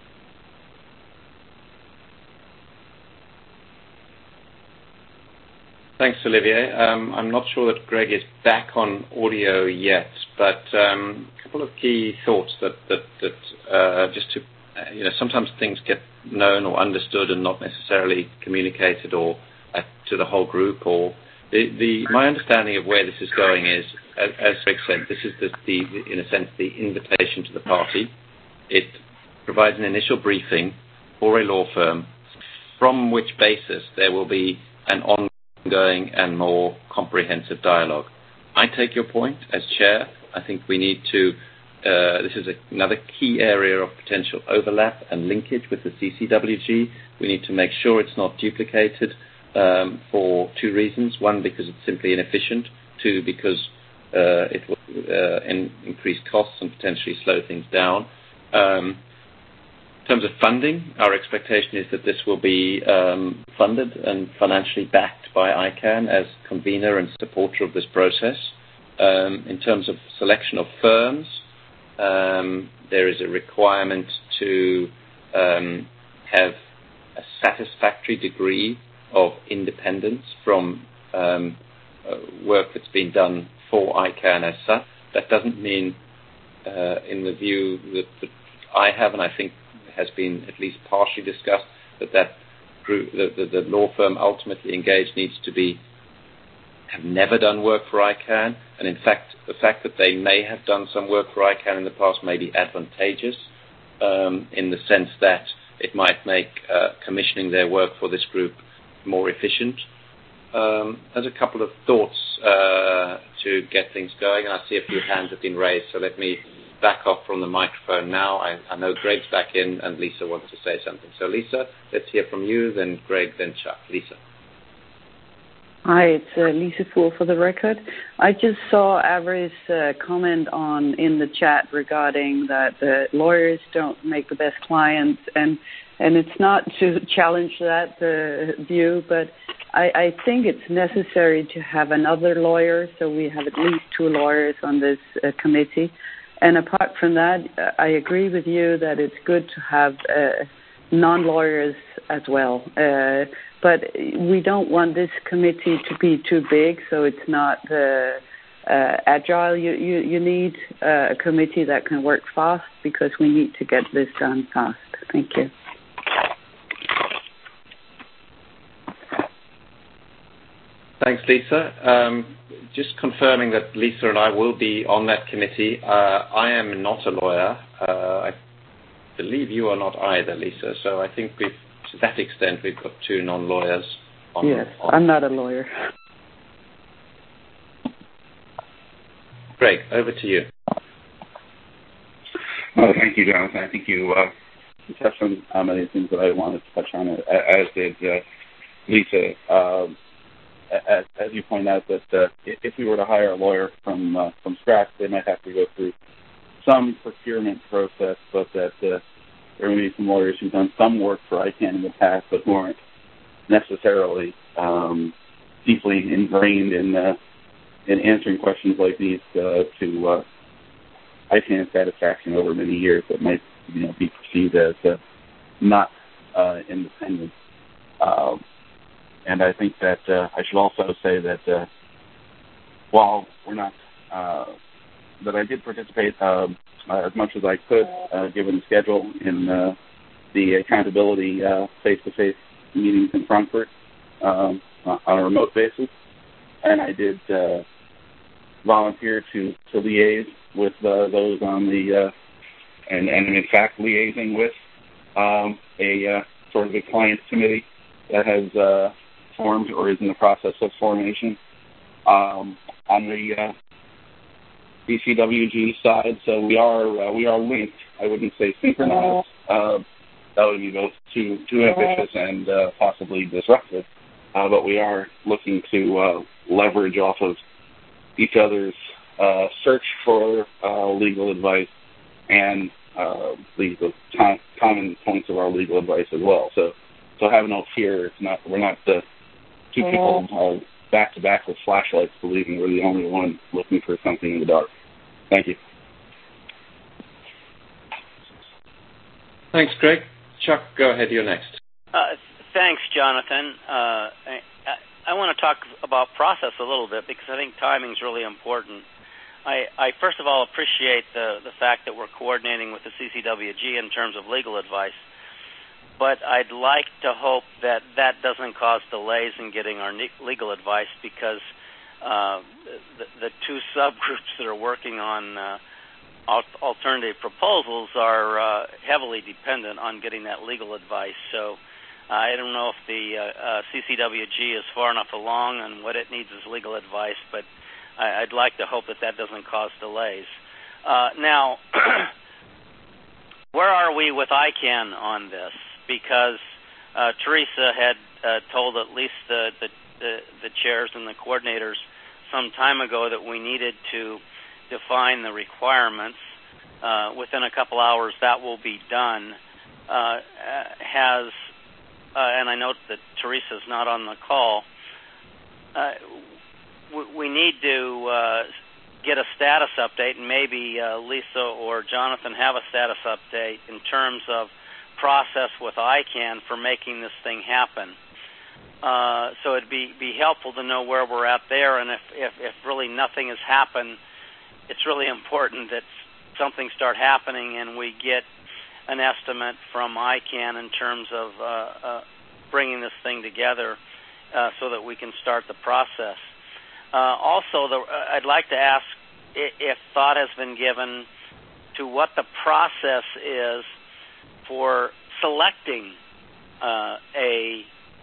Thanks, Olivier. I'm not sure that Greg is back on audio yet, but a couple of key thoughts that just to sometimes things get known or understood and not necessarily communicated or to the whole group. Or my understanding of where this is going is, as Greg said, this is in a sense the invitation to the party. It provides an initial briefing for a law firm, from which basis there will be an ongoing and more comprehensive dialogue. I take your point as chair. I think we need to. This is another key area of potential overlap and linkage with the CCWG. We need to make sure it's not duplicated for two reasons. One, because it's simply inefficient. Two, because it will increase costs and potentially slow things down. In terms of funding, our expectation is that this will be funded and financially backed by ICANN as convener and supporter of this process. In terms of selection of firms, there is a requirement to have a satisfactory degree of independence from work that's been done for ICANN as such. That doesn't mean, in the view that I have, and I think has been at least partially discussed, that group, the law firm ultimately engaged needs to have never done work for ICANN, and in fact, the fact that they may have done some work for ICANN in the past may be advantageous in the sense that it might make commissioning their work for this group more efficient. There's a couple of thoughts to get things going, and I see a few hands have been raised, so let me back off from the microphone now. I know Greg's back in, and Lisa wants to say something. So Lisa, let's hear from you, then Greg, then Chuck. Lisa. Hi, it's Lisa Poole for the record. I just saw Avery's comment in the chat regarding that the lawyers don't make the best clients, and it's not to challenge that view, but I think it's necessary to have another lawyer, so we have at least two lawyers on this committee. And apart from that, I agree with you that it's good to have non-lawyers as well. But we don't want this committee to be too big, so it's not agile. You need a committee that can work fast, because we need to get this done fast. Thank you. Thanks, Lisa. Just confirming that Lisa and I will be on that committee. I am not a lawyer. I believe you are not either, Lisa. So I think we've to that extent, we've got two non-lawyers. Yes, I'm not a lawyer. Greg, over to you. Thank you, Jonathan. I think you touched on many things that I wanted to touch on, as did Lisa. As you point out, that if we were to hire a lawyer from scratch, they might have to go through some procurement process, but that there may be some lawyers who've done some work for ICANN in the past, but who aren't necessarily deeply ingrained in answering questions like these to ICANN satisfaction over many years that might be perceived as not independent. And I think that I should also say that while we're not, that I did participate as much as I could, given the schedule, in the accountability face-to-face meetings in Frankfurt on a remote basis, and I did volunteer to liaise with those on the, and in fact liaising with a sort of a client committee that has formed or is in the process of formation on the CCWG side. So we are linked. I wouldn't say synchronized. That would be both too ambitious and possibly disruptive. But we are looking to leverage off of each other's search for legal advice and the common points of our legal advice as well. So have no fear. We're not the two people back to back with flashlights, believing we're the only one looking for something in the dark. Thank you. Thanks, Greg. Chuck, go ahead. You're next. Thanks, Jonathan. I want to talk about process a little bit because I think timing is really important. I first of all appreciate the fact that we're coordinating with the CCWG in terms of legal advice, but I'd like to hope that that doesn't cause delays in getting our legal advice, because the two subgroups that are working on alternative proposals are heavily dependent on getting that legal advice. So I don't know if the CCWG is far enough along on what it needs as legal advice, but I'd like to hope that doesn't cause delays. Now, where are we with ICANN on this? Because Teresa had told at least the chairs and the coordinators some time ago that we needed to define the requirements. Within a couple hours, that will be done. And I note that Teresa's not on the call. We need to get a status update, and maybe Lisa or Jonathan have a status update in terms of process with ICANN for making this thing happen. So it'd be helpful to know where we're at there, and if really nothing has happened, it's really important that something start happening and we get an estimate from ICANN in terms of bringing this thing together so that we can start the process. Also, I'd like to ask if thought has been given to what the process is for selecting a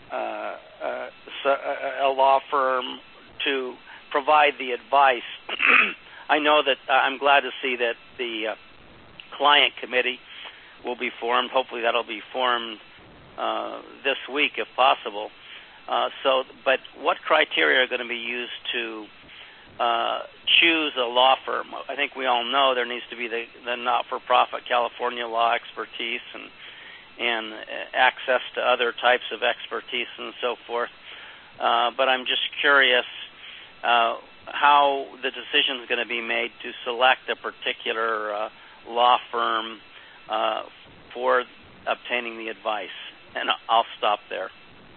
law firm to provide the advice. I know that I'm glad to see that the client committee will be formed. Hopefully that'll be formed this week if possible. But what criteria are going to be used to choose a law firm? I think we all know there needs to be the not-for-profit California law expertise and access to other types of expertise and so forth. But I'm just curious how the decision is going to be made to select a particular law firm for obtaining the advice. And I'll stop there.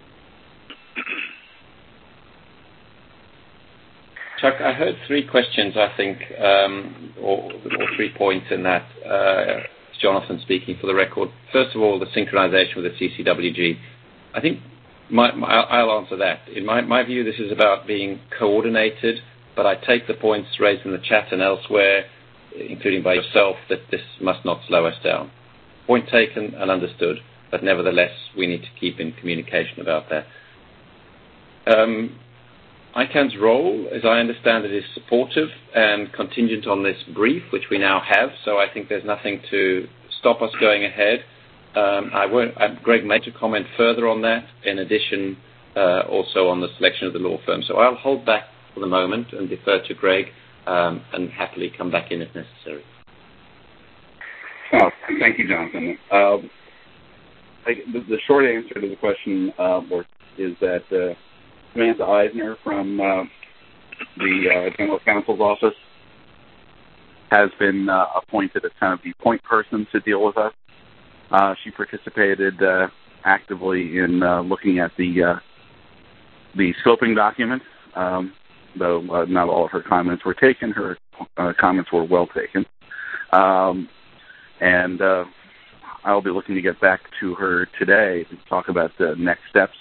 Chuck, I heard three questions, I think, or 3 points in that. Jonathan speaking for the record. First of all, the synchronization with the CCWG. I think I'll answer that. In my view, this is about being coordinated, but I take the points raised in the chat and elsewhere, including by yourself, that this must not slow us down. Point taken and understood. but nevertheless, we need to keep in communication about that. ICANN's role, as I understand it, is supportive and contingent on this brief, which we now have, so I think there's nothing to stop us going ahead. Greg may to comment further on that, in addition also on the selection of the law firm. So I'll hold back for the moment and defer to Greg and happily come back in if necessary. Thank you, Jonathan. The short answer to the question is that Samantha Eisner from the General Counsel's office has been appointed as kind of the point person to deal with us. She participated actively in looking at the scoping document, though not all of her comments were taken. Her comments were well taken. And I'll be looking to get back to her today to talk about the next steps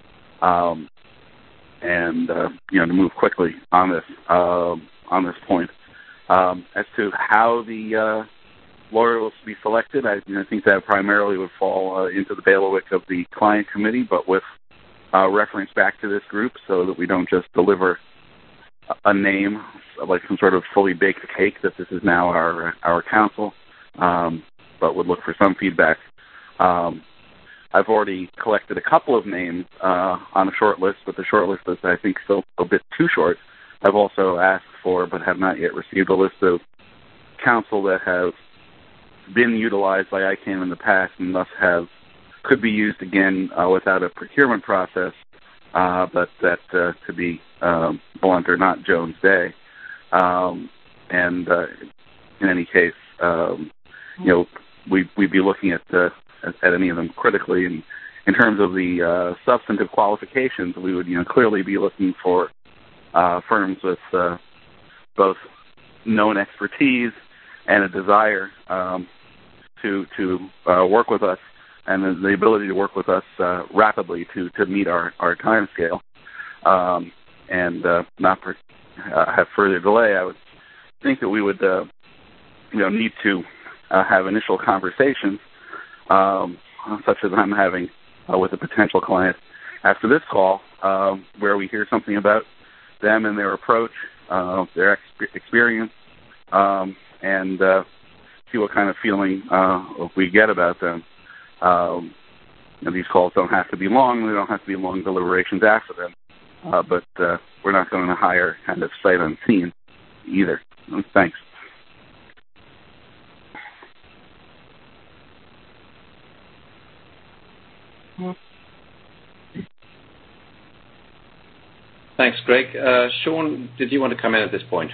and to move quickly on this point. As to how the lawyer was to be selected, I think that primarily would fall into the bailiwick of the client committee, but with reference back to this group so that we don't just deliver a name like some sort of fully baked cake that this is now our counsel, but would look for some feedback. I've already collected a couple of names on a short list, but the short list is, I think, still a bit too short. I've also asked for, but have not yet received, a list of counsel that have been utilized by ICANN in the past and thus could be used again without a procurement process, but that, to be blunt, are not Jones Day. And in any case, we'd be looking at any of them critically. And in terms of the substantive qualifications, we would clearly be looking for firms with both known expertise and a desire to work with us, and the ability to work with us rapidly to meet our time scale, and not have further delay. I would think that we would need to have initial conversations, such as I'm having with a potential client after this call, where we hear something about them and their approach, their experience, and see what kind of feeling we get about them. These calls don't have to be long. They don't have to be long deliberations after them. But we're not going to hire kind of sight unseen either. Thanks. Thanks, Greg. Sean, did you want to come in at this point?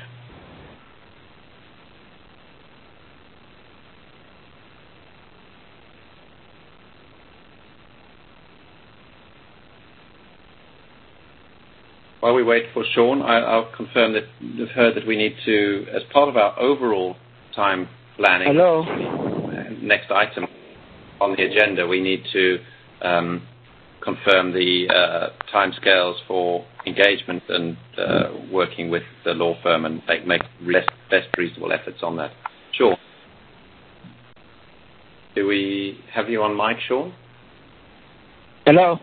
While we wait for Sean, I'll confirm that we've heard that we need to, as part of our overall time planning, Hello. Next item on the agenda, we need to confirm the timescales for engagement and working with the law firm and make best reasonable efforts on that. Sure. Do we have you on mic, Sean? Hello.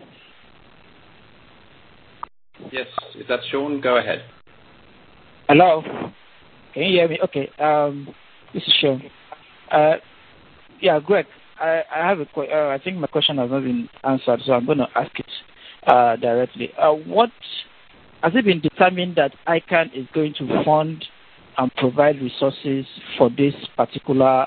Yes, is that Sean? Go ahead. Hello. Can you hear me? Okay. This is Sean. Greg, I have I think my question has not been answered, so I'm going to ask it directly. What has it been determined that ICANN is going to fund and provide resources for this particular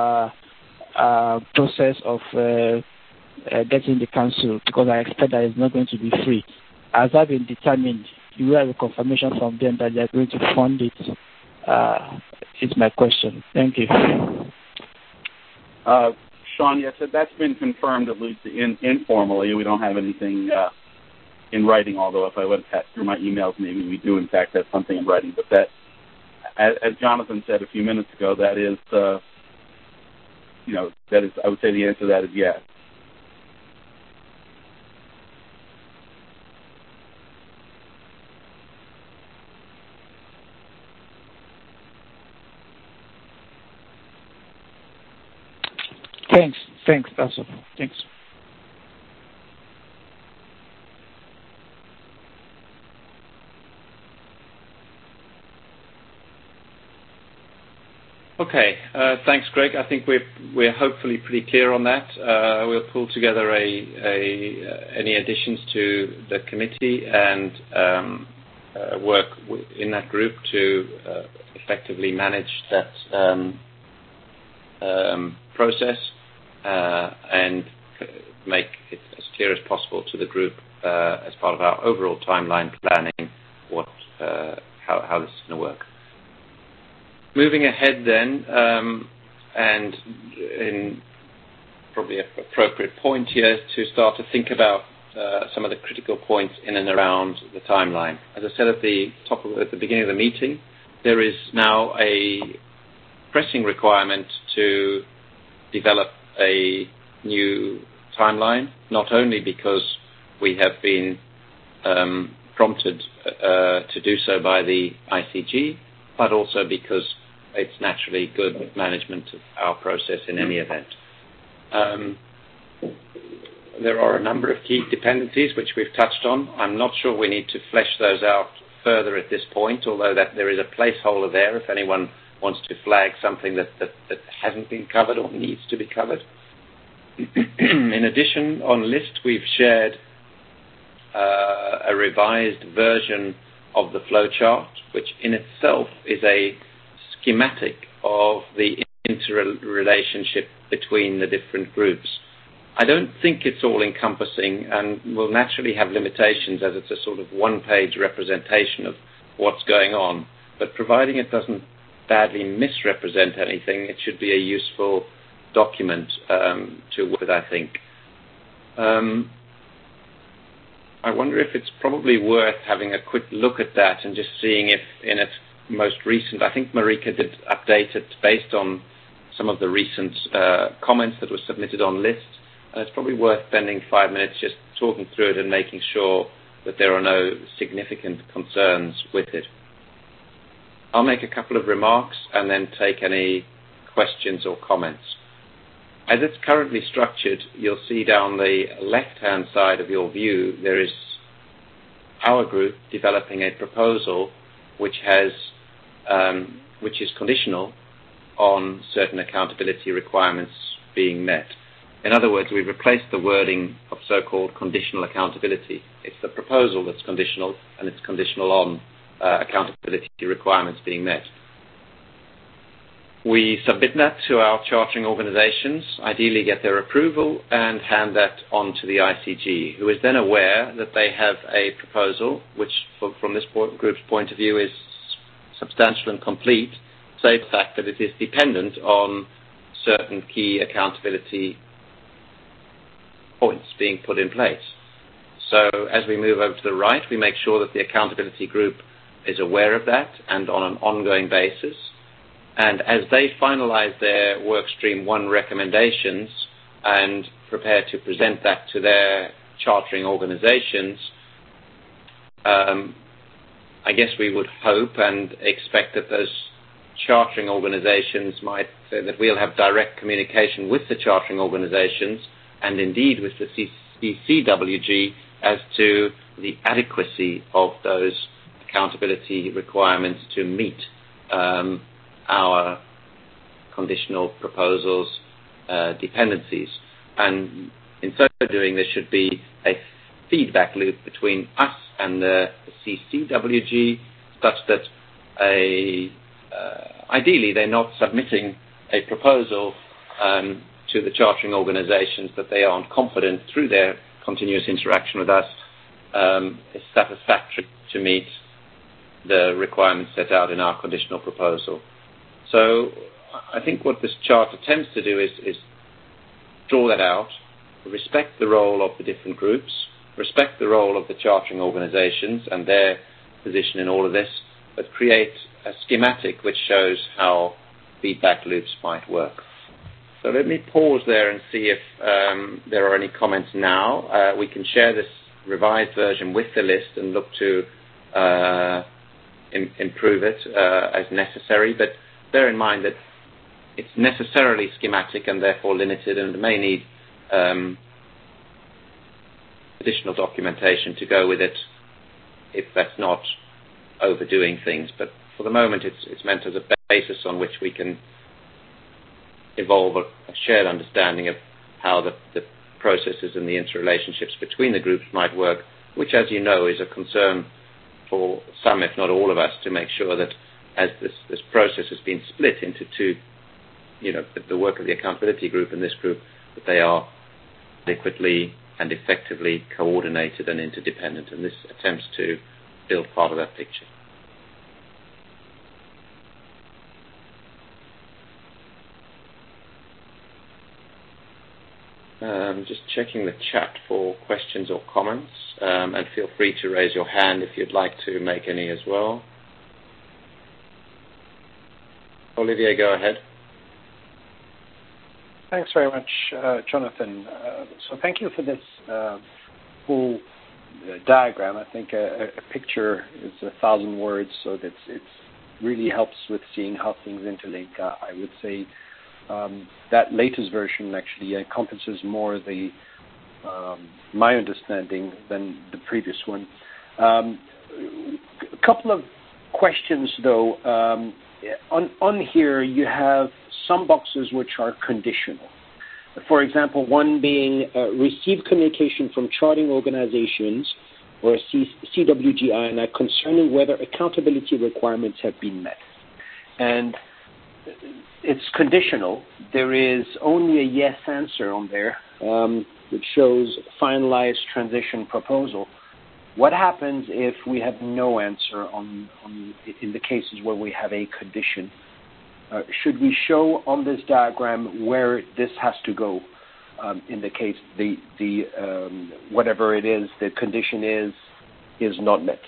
process of getting the council? Because I expect that it's not going to be free. Has that been determined? You will have a confirmation from them that they are going to fund it. Is my question. Thank you. Sean, yes, that's been confirmed, at least informally. We don't have anything in writing, although if I went through my emails, maybe we do, in fact, have something in writing. But that, as Jonathan said a few minutes ago, that is, I would say the answer to that is yes. Thanks. That's all. Thanks. Okay, thanks, Greg. I think we're hopefully pretty clear on that. We'll pull together any additions to the committee and work in that group to effectively manage that process and make it as clear as possible to the group as part of our overall timeline planning how this is going to work. Moving ahead then, and in probably an appropriate point here to start to think about some of the critical points in and around the timeline. As I said at the beginning of the meeting, there is now a pressing requirement to develop a new timeline, not only because we have been prompted to do so by the ICG, but also because it's naturally good management of our process in any event. There are a number of key dependencies which we've touched on. I'm not sure we need to flesh those out further at this point, although that there is a placeholder there if anyone wants to flag something that hasn't been covered or needs to be covered. In addition, on LIST, we've shared a revised version of the flowchart, which in itself is a schematic of the interrelationship between the different groups. I don't think it's all-encompassing and will naturally have limitations as it's a sort of one-page representation of what's going on. But providing it doesn't badly misrepresent anything, it should be a useful document to work with, I think. I wonder if it's probably worth having a quick look at that and just seeing if in its most recent, I think Marika did update it based on some of the recent comments that were submitted on LIST, and it's probably worth spending 5 minutes just talking through it and making sure that there are no significant concerns with it. I'll make a couple of remarks and then take any questions or comments. As it's currently structured, you'll see down the left-hand side of your view, there is our group developing a proposal which is conditional on certain accountability requirements being met. In other words, we've replaced the wording of so-called conditional accountability. It's the proposal that's conditional, and it's conditional on accountability requirements being met. We submit that to our chartering organizations, ideally get their approval, and hand that on to the ICG, who is then aware that they have a proposal which, from this group's point of view, is substantial and complete, save the fact that it is dependent on certain key accountability points being put in place. So as we move over to the right, we make sure that the accountability group is aware of that and on an ongoing basis. And as they finalize their Workstream 1 recommendations and prepare to present that to their chartering organizations, I guess we would hope and expect that those chartering organizations that we'll have direct communication with the chartering organizations and indeed with the CCWG as to the adequacy of those accountability requirements to meet our conditional proposals dependencies. And in so doing, there should be a feedback loop between us and the CCWG such that ideally they're not submitting a proposal to the chartering organizations that they aren't confident through their continuous interaction with us is satisfactory to meet the requirements set out in our conditional proposal. So I think what this chart attempts to do is draw that out, respect the role of the different groups, respect the role of the chartering organizations and their position in all of this, but create a schematic which shows how feedback loops might work. So let me pause there and see if there are any comments now. We can share this revised version with the list and look to improve it as necessary, but bear in mind that it's necessarily schematic and therefore limited and may need additional documentation to go with it if that's not overdoing things. But for the moment, it's meant as a basis on which we can evolve a shared understanding of how the processes and the interrelationships between the groups might work, which, as you know, is a concern for some, if not all of us, to make sure that as this process has been split into two, the work of the accountability group and this group, that they are adequately and effectively coordinated and interdependent, and this attempts to build part of that picture. Just checking the chat for questions or comments, and feel free to raise your hand if you'd like to make any as well. Olivier, go ahead. Thanks very much, Jonathan. So thank you for this full diagram. I think a picture is 1,000 words, so that it really helps with seeing how things interlink. I would say that latest version actually encompasses more my understanding than the previous one. A couple of questions, though. On here, you have some boxes which are conditional. For example, one being receive communication from charting organizations or CWGI concerning whether accountability requirements have been met. And it's conditional. There is only a yes answer on there, which shows finalized transition proposal. What happens if we have no answer in the cases where we have a condition? Should we show on this diagram where this has to go in the case the whatever it is the condition is not met?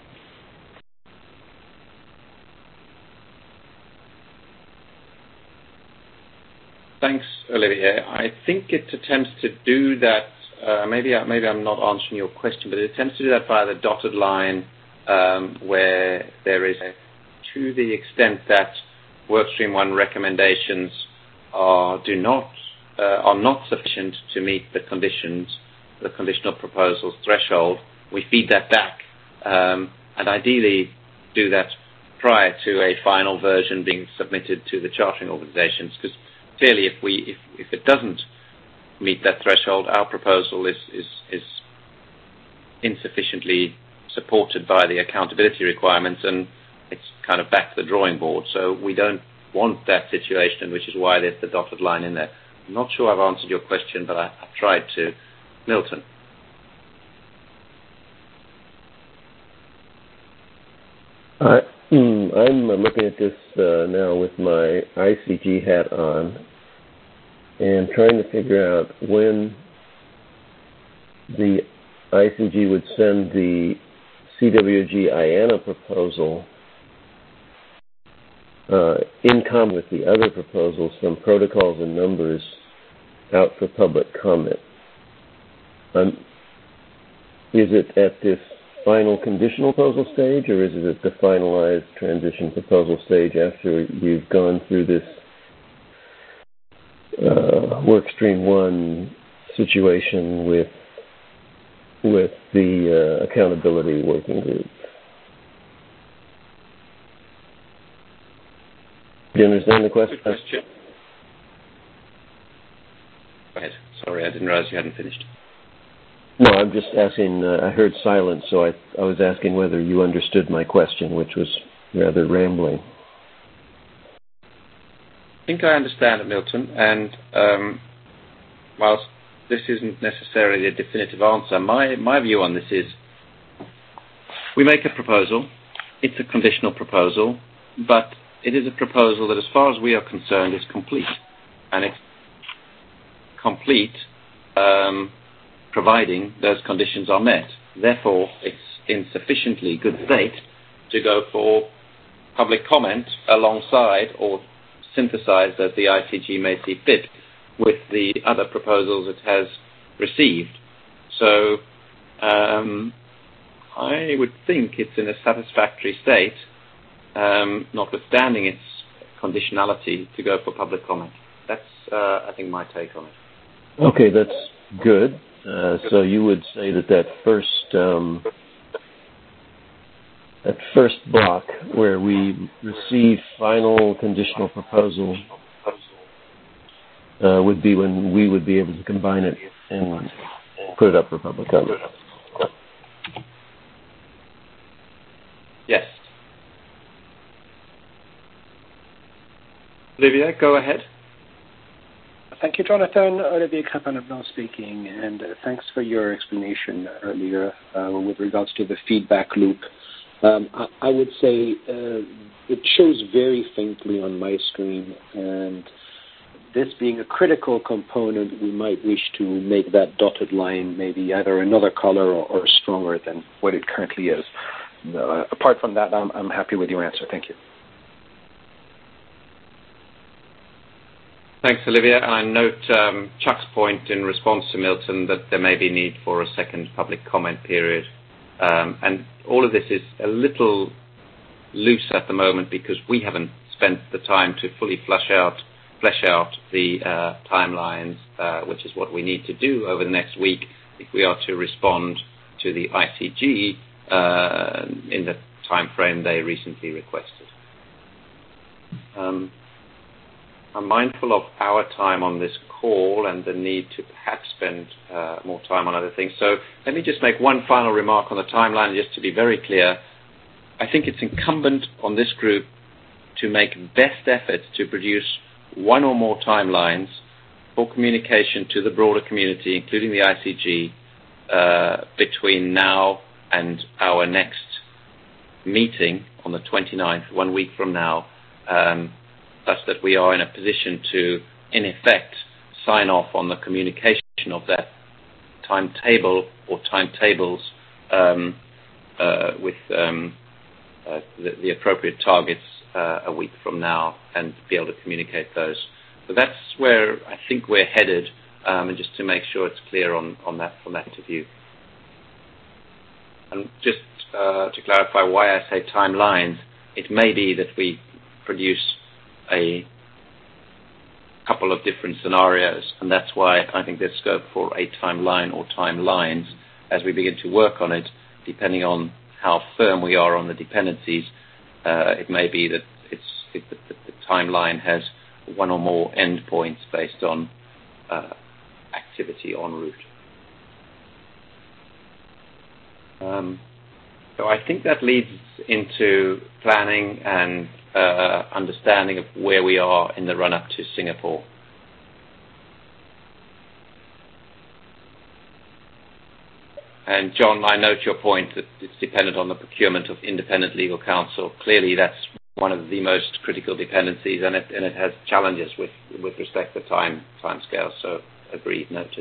Thanks, Olivier. I think it attempts to do that. Maybe I'm not answering your question, but it attempts to do that via the dotted line, where there is, to the extent that Workstream 1 recommendations are not sufficient to meet the conditional proposals threshold, we feed that back, and ideally do that prior to a final version being submitted to the chartering organizations, because clearly if it doesn't meet that threshold, our proposal is insufficiently supported by the accountability requirements, and it's kind of back to the drawing board. So we don't want that situation, which is why there's the dotted line in there. I'm not sure I've answered your question, but I've tried to. Milton. I'm looking at this now with my ICG hat on and trying to figure out when the ICG would send the CWG IANA proposal in common with the other proposals from protocols and numbers out for public comment. Is it at this final conditional proposal stage, or is it at the finalized transition proposal stage after you've gone through this Workstream 1 situation with the accountability working group? Do you understand the question? Good question. Go ahead. Sorry, I didn't realize you hadn't finished. No, I'm just asking. I heard silence, so I was asking whether you understood my question, which was rather rambling. I think I understand it, Milton, and whilst this isn't necessarily a definitive answer, my view on this is we make a proposal. It's a conditional proposal, but it is a proposal that, as far as we are concerned, is complete. And it's complete providing those conditions are met. Therefore, it's in sufficiently good state to go for public comment alongside or synthesized as the ICG may see fit with the other proposals it has received. So I would think it's in a satisfactory state, notwithstanding its conditionality, to go for public comment. That's, I think, my take on it. Okay, that's good. So you would say that first block where we receive final conditional proposal would be when we would be able to combine it and put it up for public comment. Yes. Olivier, go ahead. Thank you, Jonathan. Olivier Crapin speaking, and thanks for your explanation earlier with regards to the feedback loop. I would say it shows very faintly on my screen, and this being a critical component, we might wish to make that dotted line maybe either another color or stronger than what it currently is. Apart from that, I'm happy with your answer. Thank you. Thanks, Olivia. I note Chuck's point in response to Milton that there may be need for a second public comment period. And all of this is a little loose at the moment because we haven't spent the time to fully flesh out the timelines, which is what we need to do over the next week if we are to respond to the ICG in the time frame they recently requested. I'm mindful of our time on this call and the need to perhaps spend more time on other things. So let me just make one final remark on the timeline, just to be very clear. I think it's incumbent on this group to make best efforts to produce one or more timelines for communication to the broader community, including the ICG, between now and our next meeting on the 29th, 1 week from now, such that we are in a position to, in effect, sign off on the communication of that timetable or timetables with the appropriate targets a week from now and be able to communicate those. So that's where I think we're headed, and just to make sure it's clear on that from that view. And just to clarify why I say timelines, it may be that we produce a couple of different scenarios, and that's why I think there's scope for a timeline or timelines as we begin to work on it, depending on how firm we are on the dependencies. It may be that the timeline has one or more endpoints based on activity en route. So I think that leads into planning and understanding of where we are in the run-up to Singapore. And John, I note your point that it's dependent on the procurement of independent legal counsel. Clearly, that's one of the most critical dependencies, and it has challenges with respect to time scale. So, agreed, noted.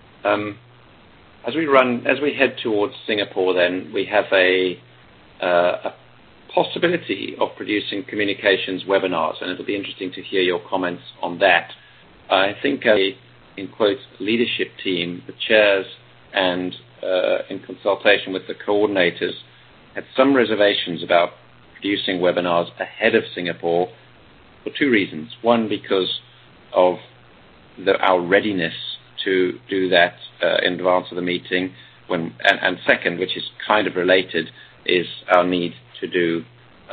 As we head towards Singapore, then we have a possibility of producing communications webinars, and it'll be interesting to hear your comments on that. I think in quotes, leadership team, the chairs, and in consultation with the coordinators, had some reservations about producing webinars ahead of Singapore for two reasons. One, because of our readiness to do that in advance of the meeting, and second, which is kind of related, is our need to do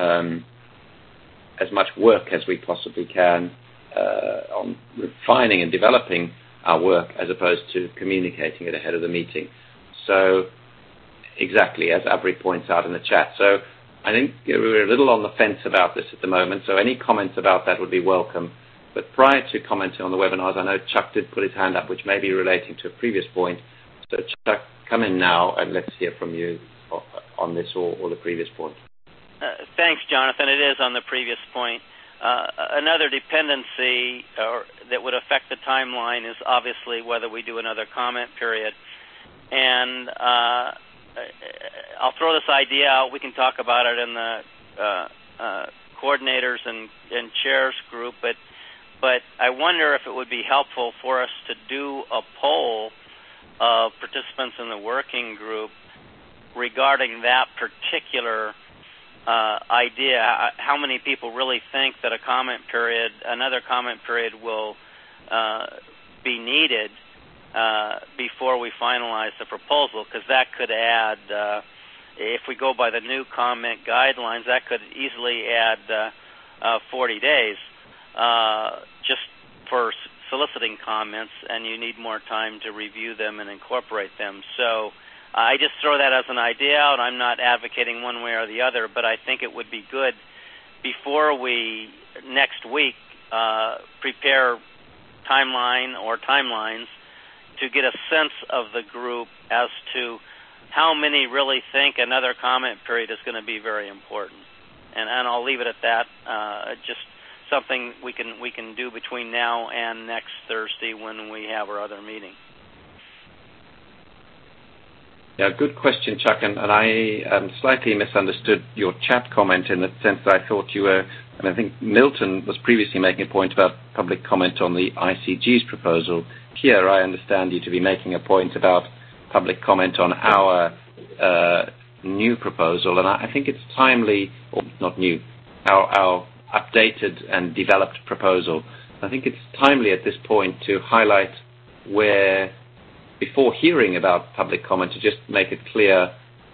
as much work as we possibly can on refining and developing our work as opposed to communicating it ahead of the meeting. So, exactly, as Avery points out in the chat. So, I think we're a little on the fence about this at the moment, so any comments about that would be welcome. But prior to commenting on the webinars, I know Chuck did put his hand up, which may be relating to a previous point. So, Chuck, come in now and let's hear from you on this or the previous point. Thanks, Jonathan. It is on the previous point. Another dependency that would affect the timeline is obviously whether we do another comment period. And I'll throw this idea out. We can talk about it in the coordinators and chairs group, but I wonder if it would be helpful for us to do a poll of participants in the working group regarding that particular idea. How many people really think that another comment period will be needed before we finalize the proposal? Because that could add, if we go by the new comment guidelines, that could easily add 40 days just for soliciting comments, and you need more time to review them and incorporate them. So I just throw that as an idea out. I'm not advocating one way or the other, but I think it would be good before we, next week, prepare timelines to get a sense of the group as to how many really think another comment period is going to be very important. And I'll leave it at that. Just something we can do between now and next Thursday when we have our other meeting. Yeah, good question, Chuck. And I slightly misunderstood your chat comment in the sense that I thought you were, and I think Milton was previously making a point about public comment on the ICG's proposal. Here, I understand you to be making a point about public comment on our new proposal, and I think it's timely, or not new, our updated and developed proposal. I think it's timely at this point to highlight where, before hearing about public comment, to just make it clear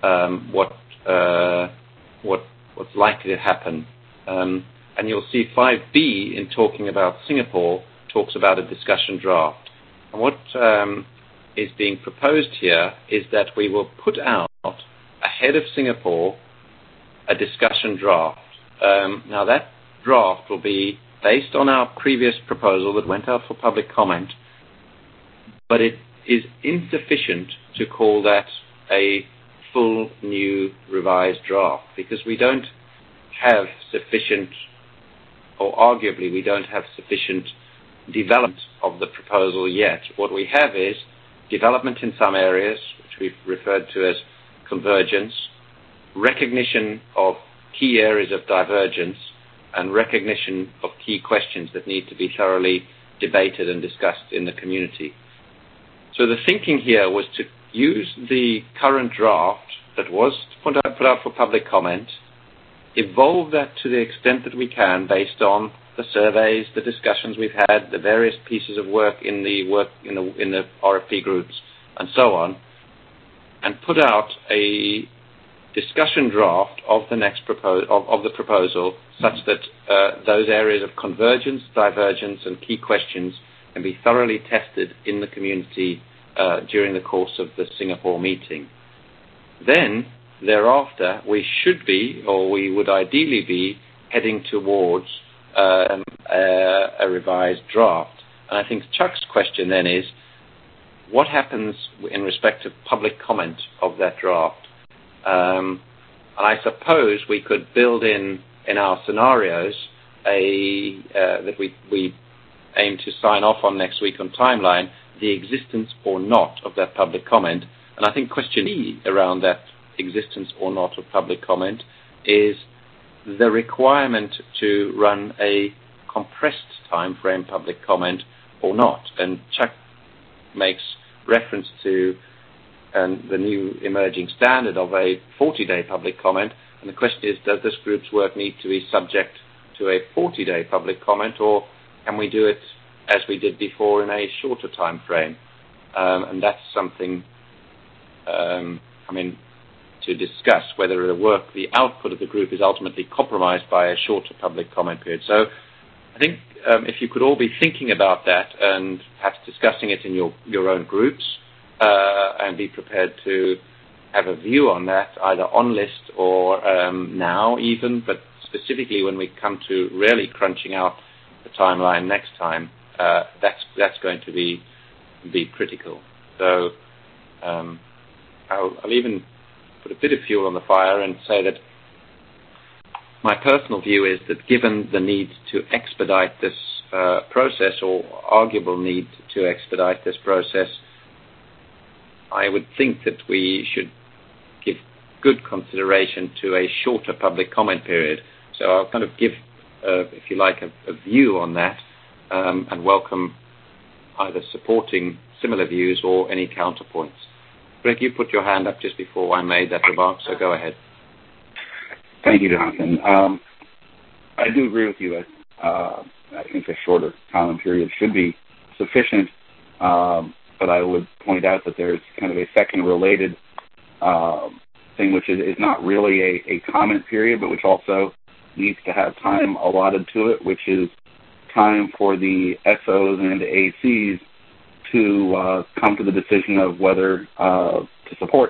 what's likely to happen. And you'll see 5B in talking about Singapore talks about a discussion draft. And what is being proposed here is that we will put out, ahead of Singapore, a discussion draft. Now that draft will be based on our previous proposal that went out for public comment, but it is insufficient to call that a full new revised draft, because we don't have sufficient, or arguably we don't have sufficient development of the proposal yet. What we have is development in some areas, which we've referred to as convergence, recognition of key areas of divergence, and recognition of key questions that need to be thoroughly debated and discussed in the community. So the thinking here was to use the current draft that was put out for public comment, evolve that to the extent that we can based on the surveys, the discussions we've had, the various pieces of work in the RFP groups, and so on, and put out a discussion draft of the next of the proposal, such that those areas of convergence, divergence, and key questions can be thoroughly tested in the community during the course of the Singapore meeting. Then, thereafter, we should be, or we would ideally be, heading towards a revised draft. And I think Chuck's question then is, what happens in respect of public comment of that draft? And I suppose we could build in our scenarios that we aim to sign off on next week on timeline, the existence or not of that public comment. And I think question E around that existence or not of public comment is the requirement to run a compressed time frame public comment or not. And Chuck makes reference to the new emerging standard of a 40-day public comment. And the question is, does this group's work need to be subject to a 40-day public comment, or can we do it as we did before in a shorter time frame? And that's something, to discuss whether the output of the group is ultimately compromised by a shorter public comment period. So I think if you could all be thinking about that and perhaps discussing it in your own groups, and be prepared to have a view on that, either on list or now even, but specifically when we come to really crunching out the timeline next time, that's going to be critical. So I'll even put a bit of fuel on the fire and say that my personal view is that given the need to expedite this process, or arguable need to expedite this process, I would think that we should give good consideration to a shorter public comment period. So I'll kind of give, if you like, a view on that, and welcome either supporting similar views or any counterpoints. Greg, you put your hand up just before I made that remark, so go ahead. Thank you, Jonathan. I do agree with you. I think a shorter time period should be sufficient, but I would point out that there's kind of a second related thing, which is not really a comment period, but which also needs to have time allotted to it, which is time for the SOs and the ACs to come to the decision of whether to support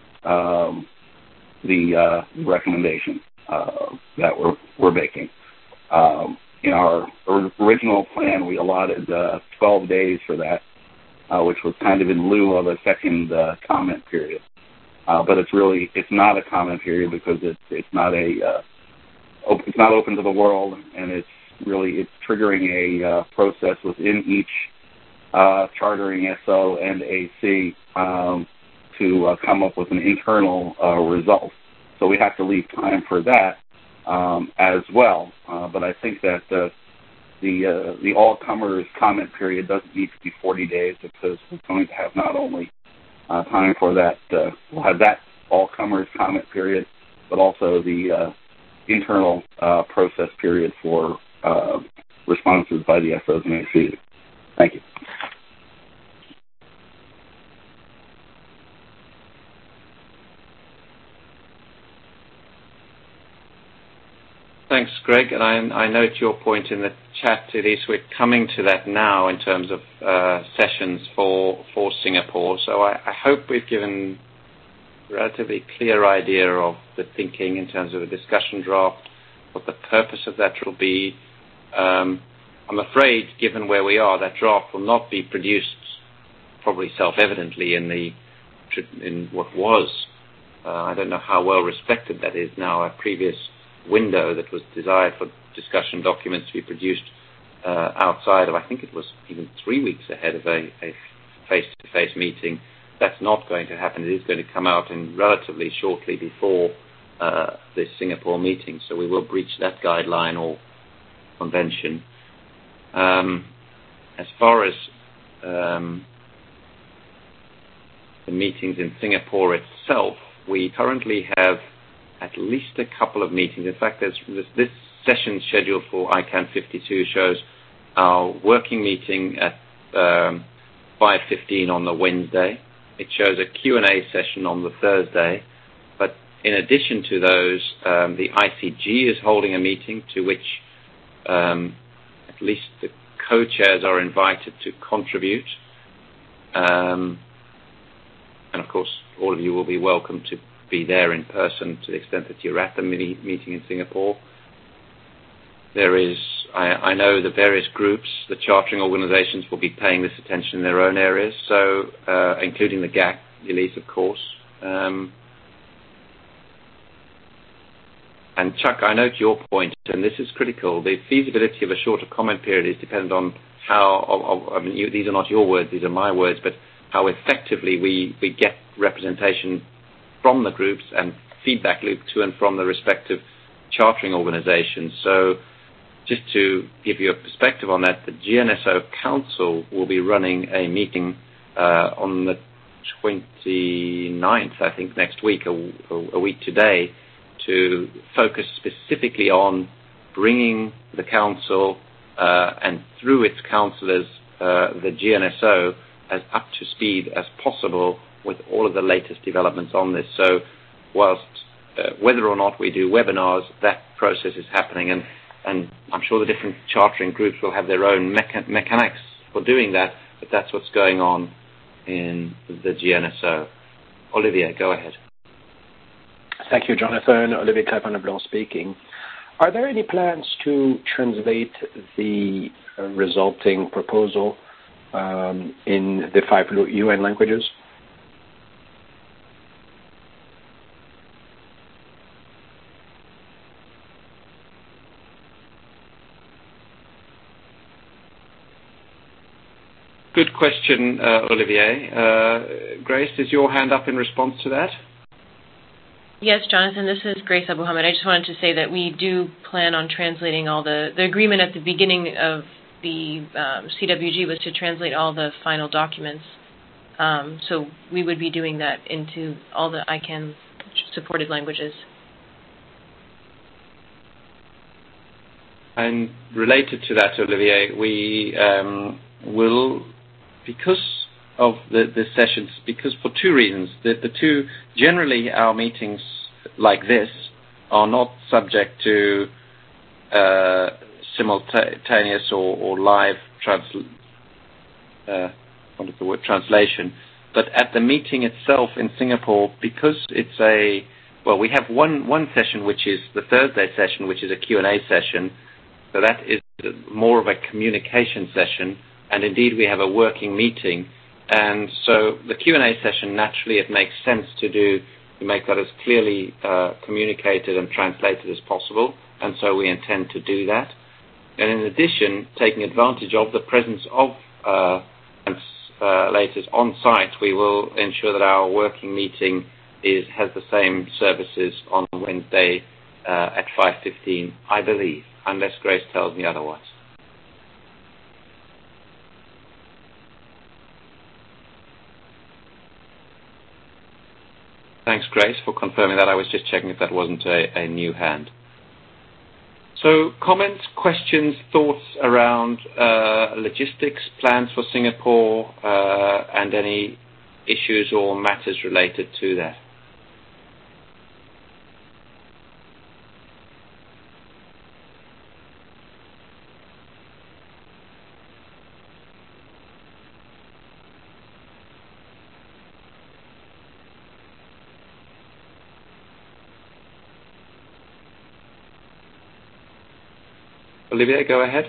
the recommendation that we're making. In our original plan, we allotted 12 days for that, which was kind of in lieu of a second comment period. But it's not a comment period because it's not open to the world, and it's triggering a process within each chartering SO and AC to come up with an internal result. So we have to leave time for that as well. But I think that the all-comers comment period doesn't need to be 40 days because we're going to have not only time for that, we'll have that all-comers comment period, but also the internal process period for responses by the SOs and ACs. Thank you. Thanks, Greg. And I note your point in the chat, Elise. We're coming to that now in terms of sessions for Singapore. So I hope we've given a relatively clear idea of the thinking in terms of a discussion draft, what the purpose of that will be. I'm afraid, given where we are, that draft will not be produced probably self-evidently in what was. I don't know how well respected that is now, a previous window that was desired for discussion documents to be produced outside of, I think it was even 3 weeks ahead of a face-to-face meeting. That's not going to happen. It is going to come out in relatively shortly before this Singapore meeting, so we will breach that guideline or convention. As far as the meetings in Singapore itself, we currently have at least a couple of meetings. In fact, this session scheduled for ICANN 52 shows our working meeting at 5:15 on the Wednesday. It shows a Q&A session on the Thursday. But in addition to those, the ICG is holding a meeting to which at least the co-chairs are invited to contribute. And of course, all of you will be welcome to be there in person to the extent that you're at the meeting in Singapore. There is, I know the various groups, the chartering organizations will be paying this attention in their own areas, so including the GAC, Elise, of course. And Chuck, I note your point, and this is critical. The feasibility of a shorter comment period is dependent on how, I mean, these are not your words, these are my words, but how effectively we get representation from the groups and feedback loop to and from the respective chartering organizations. So just to give you a perspective on that, the GNSO Council will be running a meeting on the 29th, I think, next week, a week today, to focus specifically on bringing the Council and through its councillors, the GNSO, as up to speed as possible with all of the latest developments on this. So whilst whether or not we do webinars, that process is happening, and I'm sure the different chartering groups will have their own mechanics for doing that, but that's what's going on in the GNSO. Olivier, go ahead. Thank you, Jonathan. Olivier Crépin-Leblanc speaking. Are there any plans to translate the resulting proposal in the 5 UN languages? Good question, Olivier. Grace, is your hand up in response to that? Yes, Jonathan, this is Grace Abu Hamid. I just wanted to say that we do plan on translating all the agreement at the beginning of the CWG was to translate all the final documents. So we would be doing that into all the ICANN supported languages. And related to that, Olivier, we will, because of the sessions, because for two reasons. The two, generally our meetings like this are not subject to simultaneous or live translation. But at the meeting itself in Singapore, because it's we have one session, which is the Thursday session, which is a Q&A session. So that is more of a communication session. And indeed, we have a working meeting. And so the Q&A session, naturally, it makes sense to make that as clearly communicated and translated as possible. And so we intend to do that. And in addition, taking advantage of the presence of translators on site, we will ensure that our working meeting has the same services on Wednesday at 5:15, I believe, unless Grace tells me otherwise. Thanks, Grace, for confirming that. I was just checking if that wasn't a new hand. So, comments, questions, thoughts around logistics, plans for Singapore, and any issues or matters related to that? Olivier, go ahead.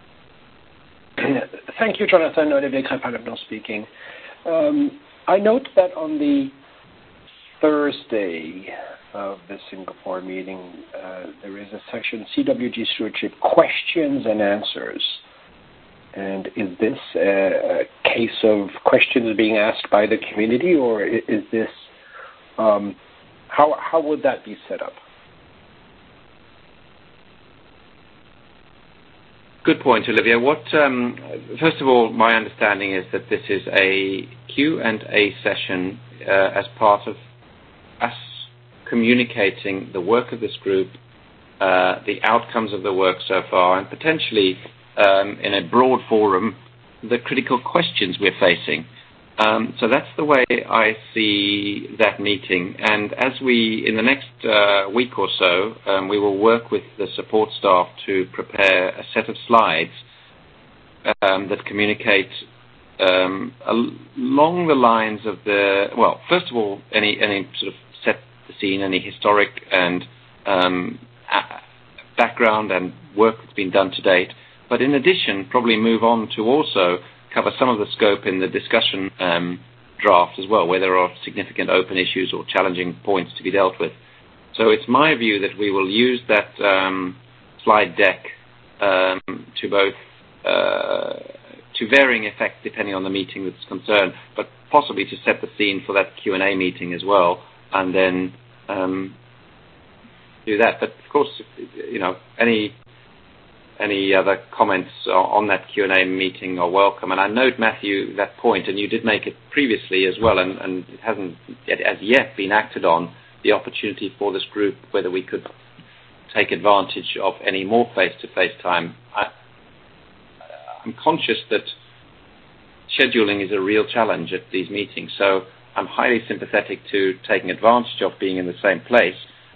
Thank you, Jonathan. Olivier Crépin-Leblanc speaking. I note that on the Thursday of the Singapore meeting, there is a section, CWG Stewardship Questions and Answers. And is this a case of questions being asked by the community, or is this, how would that be set up? Good point, Olivia. First of all, my understanding is that this is a Q&A session as part of us communicating the work of this group, the outcomes of the work so far, and potentially in a broad forum, the critical questions we're facing. So that's the way I see that meeting. And as in the next week or so, we will work with the support staff to prepare a set of slides that communicate along the lines of first of all, any sort of set the scene, any historic and background and work that's been done to date. But in addition, probably move on to also cover some of the scope in the discussion draft as well, where there are significant open issues or challenging points to be dealt with. So it's my view that we will use that slide deck to both to varying effects depending on the meeting that's concerned, but possibly to set the scene for that Q&A meeting as well, and then do that. But of course, any other comments on that Q&A meeting are welcome. And I note, Matthew, that point, and you did make it previously as well, and it hasn't as yet been acted on, the opportunity for this group, whether we could take advantage of any more face-to-face time. I'm conscious that scheduling is a real challenge at these meetings, so I'm highly sympathetic to taking advantage of being in the same place,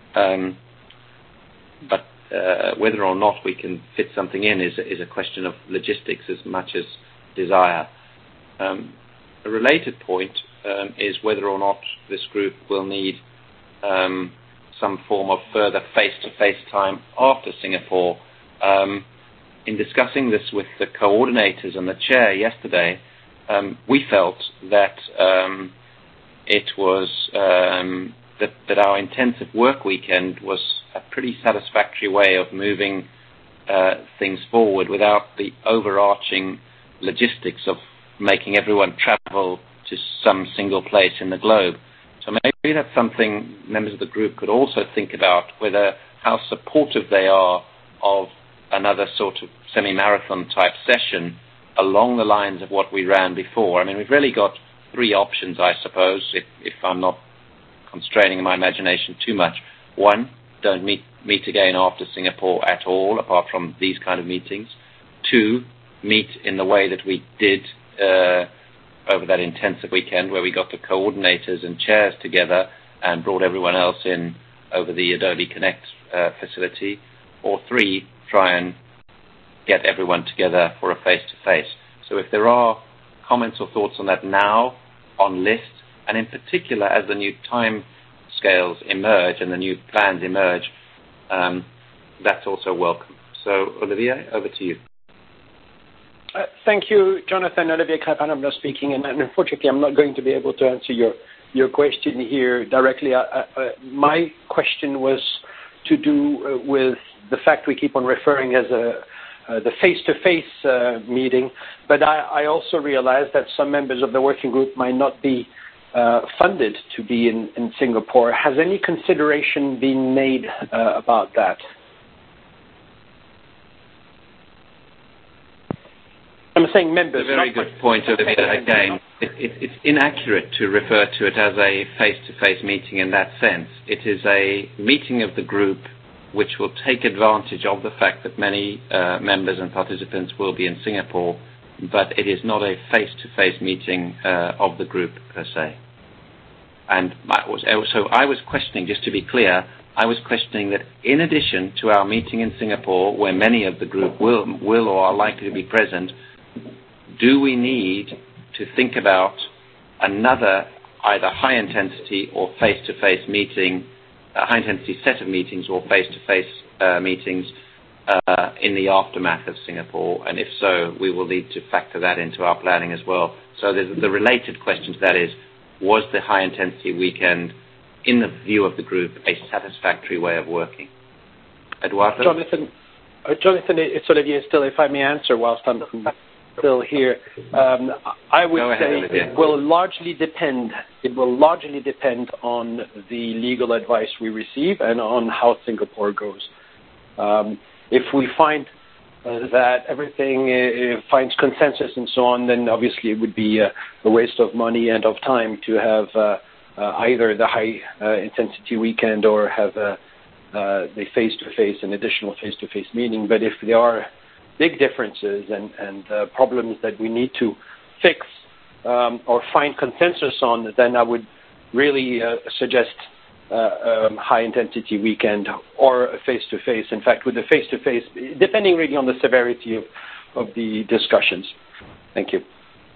but whether or not we can fit something in is a question of logistics as much as desire. A related point is whether or not this group will need some form of further face-to-face time after Singapore. In discussing this with the coordinators and the chair yesterday, we felt that it was that our intensive work weekend was a pretty satisfactory way of moving things forward without the overarching logistics of making everyone travel to some single place in the globe. So maybe that's something members of the group could also think about, how supportive they are of another sort of semi-marathon type session along the lines of what we ran before. I mean, we've really got three options, I suppose, if I'm not constraining my imagination too much. One, don't meet again after Singapore at all, apart from these kind of meetings. Two, meet in the way that we did over that intensive weekend, where we got the coordinators and chairs together and brought everyone else in over the Adobe Connect facility. Or three, try and get everyone together for a face-to-face. So if there are comments or thoughts on that now on list, and in particular as the new time scales emerge and the new plans emerge, that's also welcome. So Olivier, over to you. Thank you, Jonathan. Olivier Crepin, I'm not speaking, and unfortunately I'm not going to be able to answer your question here directly. My question was to do with the fact we keep on referring as the face-to-face meeting, but I also realize that some members of the working group might not be funded to be in Singapore. Has any consideration been made about that? I'm saying members. It's a very good point, Olivier. Again, it's inaccurate to refer to it as a face-to-face meeting in that sense. It is a meeting of the group which will take advantage of the fact that many members and participants will be in Singapore, but it is not a face-to-face meeting of the group per se. And so I was questioning, just to be clear, I was questioning that in addition to our meeting in Singapore, where many of the group will or are likely to be present, do we need to think about another either high-intensity or face-to-face meeting, a high-intensity set of meetings or face-to-face meetings in the aftermath of Singapore? And if so, we will need to factor that into our planning as well. So the related question to that is, was the high-intensity weekend, in the view of the group, a satisfactory way of working? Eduardo? Jonathan, it's Olivier still, if I may answer whilst I'm still here. I would say it will largely depend on the legal advice we receive and on how Singapore goes. If we find that everything finds consensus and so on, then obviously it would be a waste of money and of time to have either the high-intensity weekend or have the face-to-face, an additional face-to-face meeting. But if there are big differences and problems that we need to fix or find consensus on, then I would really suggest high-intensity weekend or a face-to-face. In fact, with the face-to-face, depending really on the severity of the discussions. Thank you.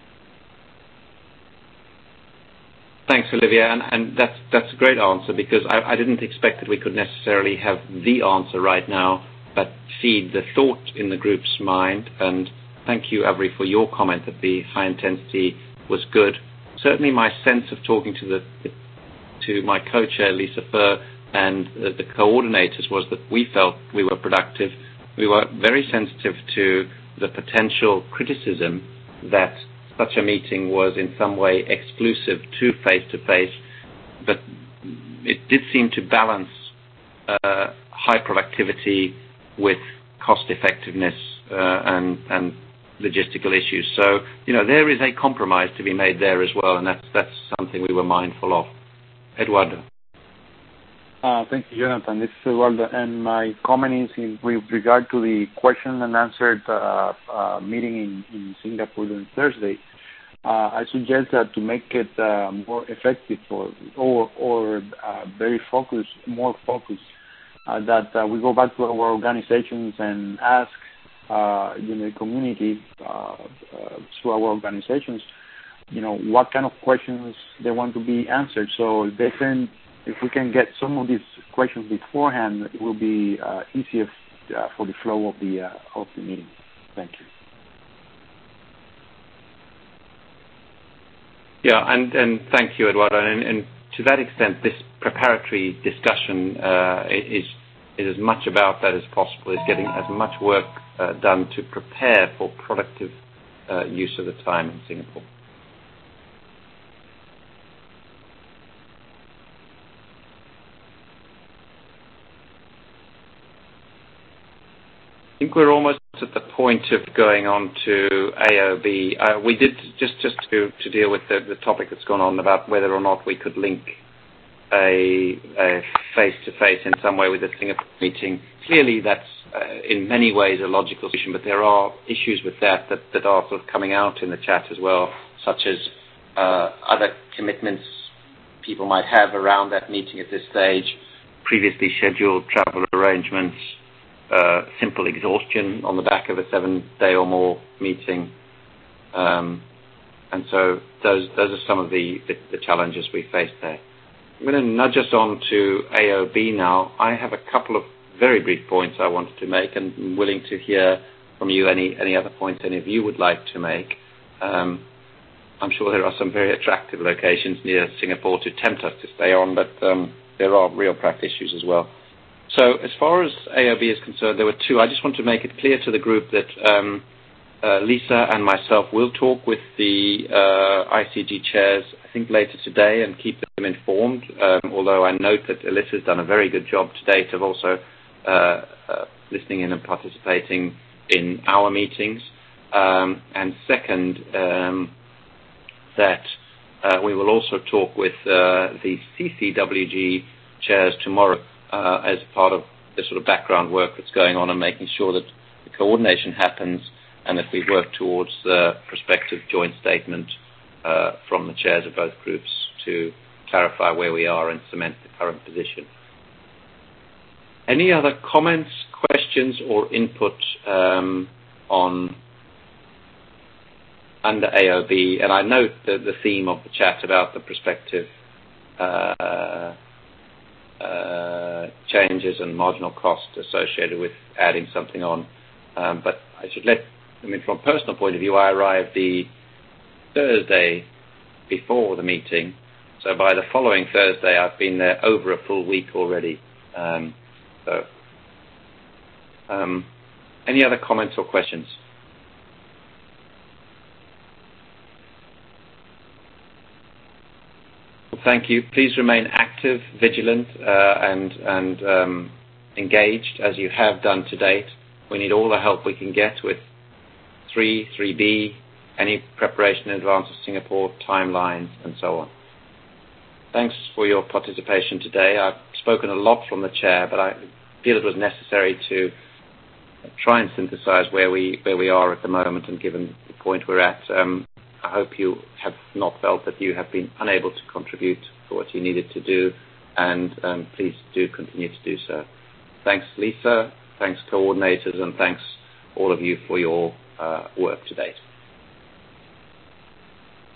Thanks, Olivier, and that's a great answer, because I didn't expect that we could necessarily have the answer right now, but feed the thought in the group's mind. And thank you, Avery, for your comment that the high intensity was good. Certainly my sense of talking to my co-chair, Lisa Furr, and the coordinators was that we felt we were productive. We were very sensitive to the potential criticism that such a meeting was in some way exclusive to face-to-face, but it did seem to balance high productivity with cost-effectiveness and logistical issues. So, there is a compromise to be made there as well, and that's something we were mindful of. Eduardo. Thank you, Jonathan. This is Eduardo, and my comment is with regard to the question and answer meeting in Singapore on Thursday. I suggest that to make it more effective or very focused, more focused, that we go back to our organizations and ask the community through our organizations, what kind of questions they want to be answered. So if we can get some of these questions beforehand, it will be easier for the flow of the meeting. Thank you. Yeah, and thank you, Eduardo. And to that extent, this preparatory discussion is as much about that as possible, is getting as much work done to prepare for productive use of the time in Singapore. I think we're almost at the point of going on to AOB. We did just to deal with the topic that's gone on about whether or not we could link a face-to-face in some way with a Singapore meeting. Clearly, that's in many ways a logical solution, but there are issues with that are sort of coming out in the chat as well, such as other commitments people might have around that meeting at this stage, previously scheduled travel arrangements, simple exhaustion on the back of a 7-day or more meeting. And so those are some of the challenges we face there. I'm going to nudge us on to AOB now. I have a couple of very brief points I wanted to make, and I'm willing to hear from you any other points any of you would like to make. I'm sure there are some very attractive locations near Singapore to tempt us to stay on, but there are real practice issues as well. So as far as AOB is concerned, there were two. I just want to make it clear to the group that Lisa and myself will talk with the ICG chairs, I think, later today and keep them informed, although I note that Alyssa's done a very good job to date of also listening in and participating in our meetings. And second, that we will also talk with the CCWG chairs tomorrow as part of the sort of background work that's going on and making sure that the coordination happens and that we work towards the prospective joint statement from the chairs of both groups to clarify where we are and cement the current position. Any other comments, questions, or input on under AOB? And I note the theme of the chat about the prospective changes and marginal cost associated with adding something on. But I should from a personal point of view, I arrived the Thursday before the meeting. So by the following Thursday, I've been there over a full week already. Any other comments or questions? Well, thank you. Please remain active, vigilant, and engaged as you have done to date. We need all the help we can get with 3B, any preparation in advance of Singapore, timelines, and so on. Thanks for your participation today. I've spoken a lot from the chair, but I feel it was necessary to try and synthesize where we are at the moment, and given the point we're at, I hope you have not felt that you have been unable to contribute for what you needed to do, and please do continue to do so. Thanks, Lisa. Thanks, coordinators, and thanks all of you for your work to date.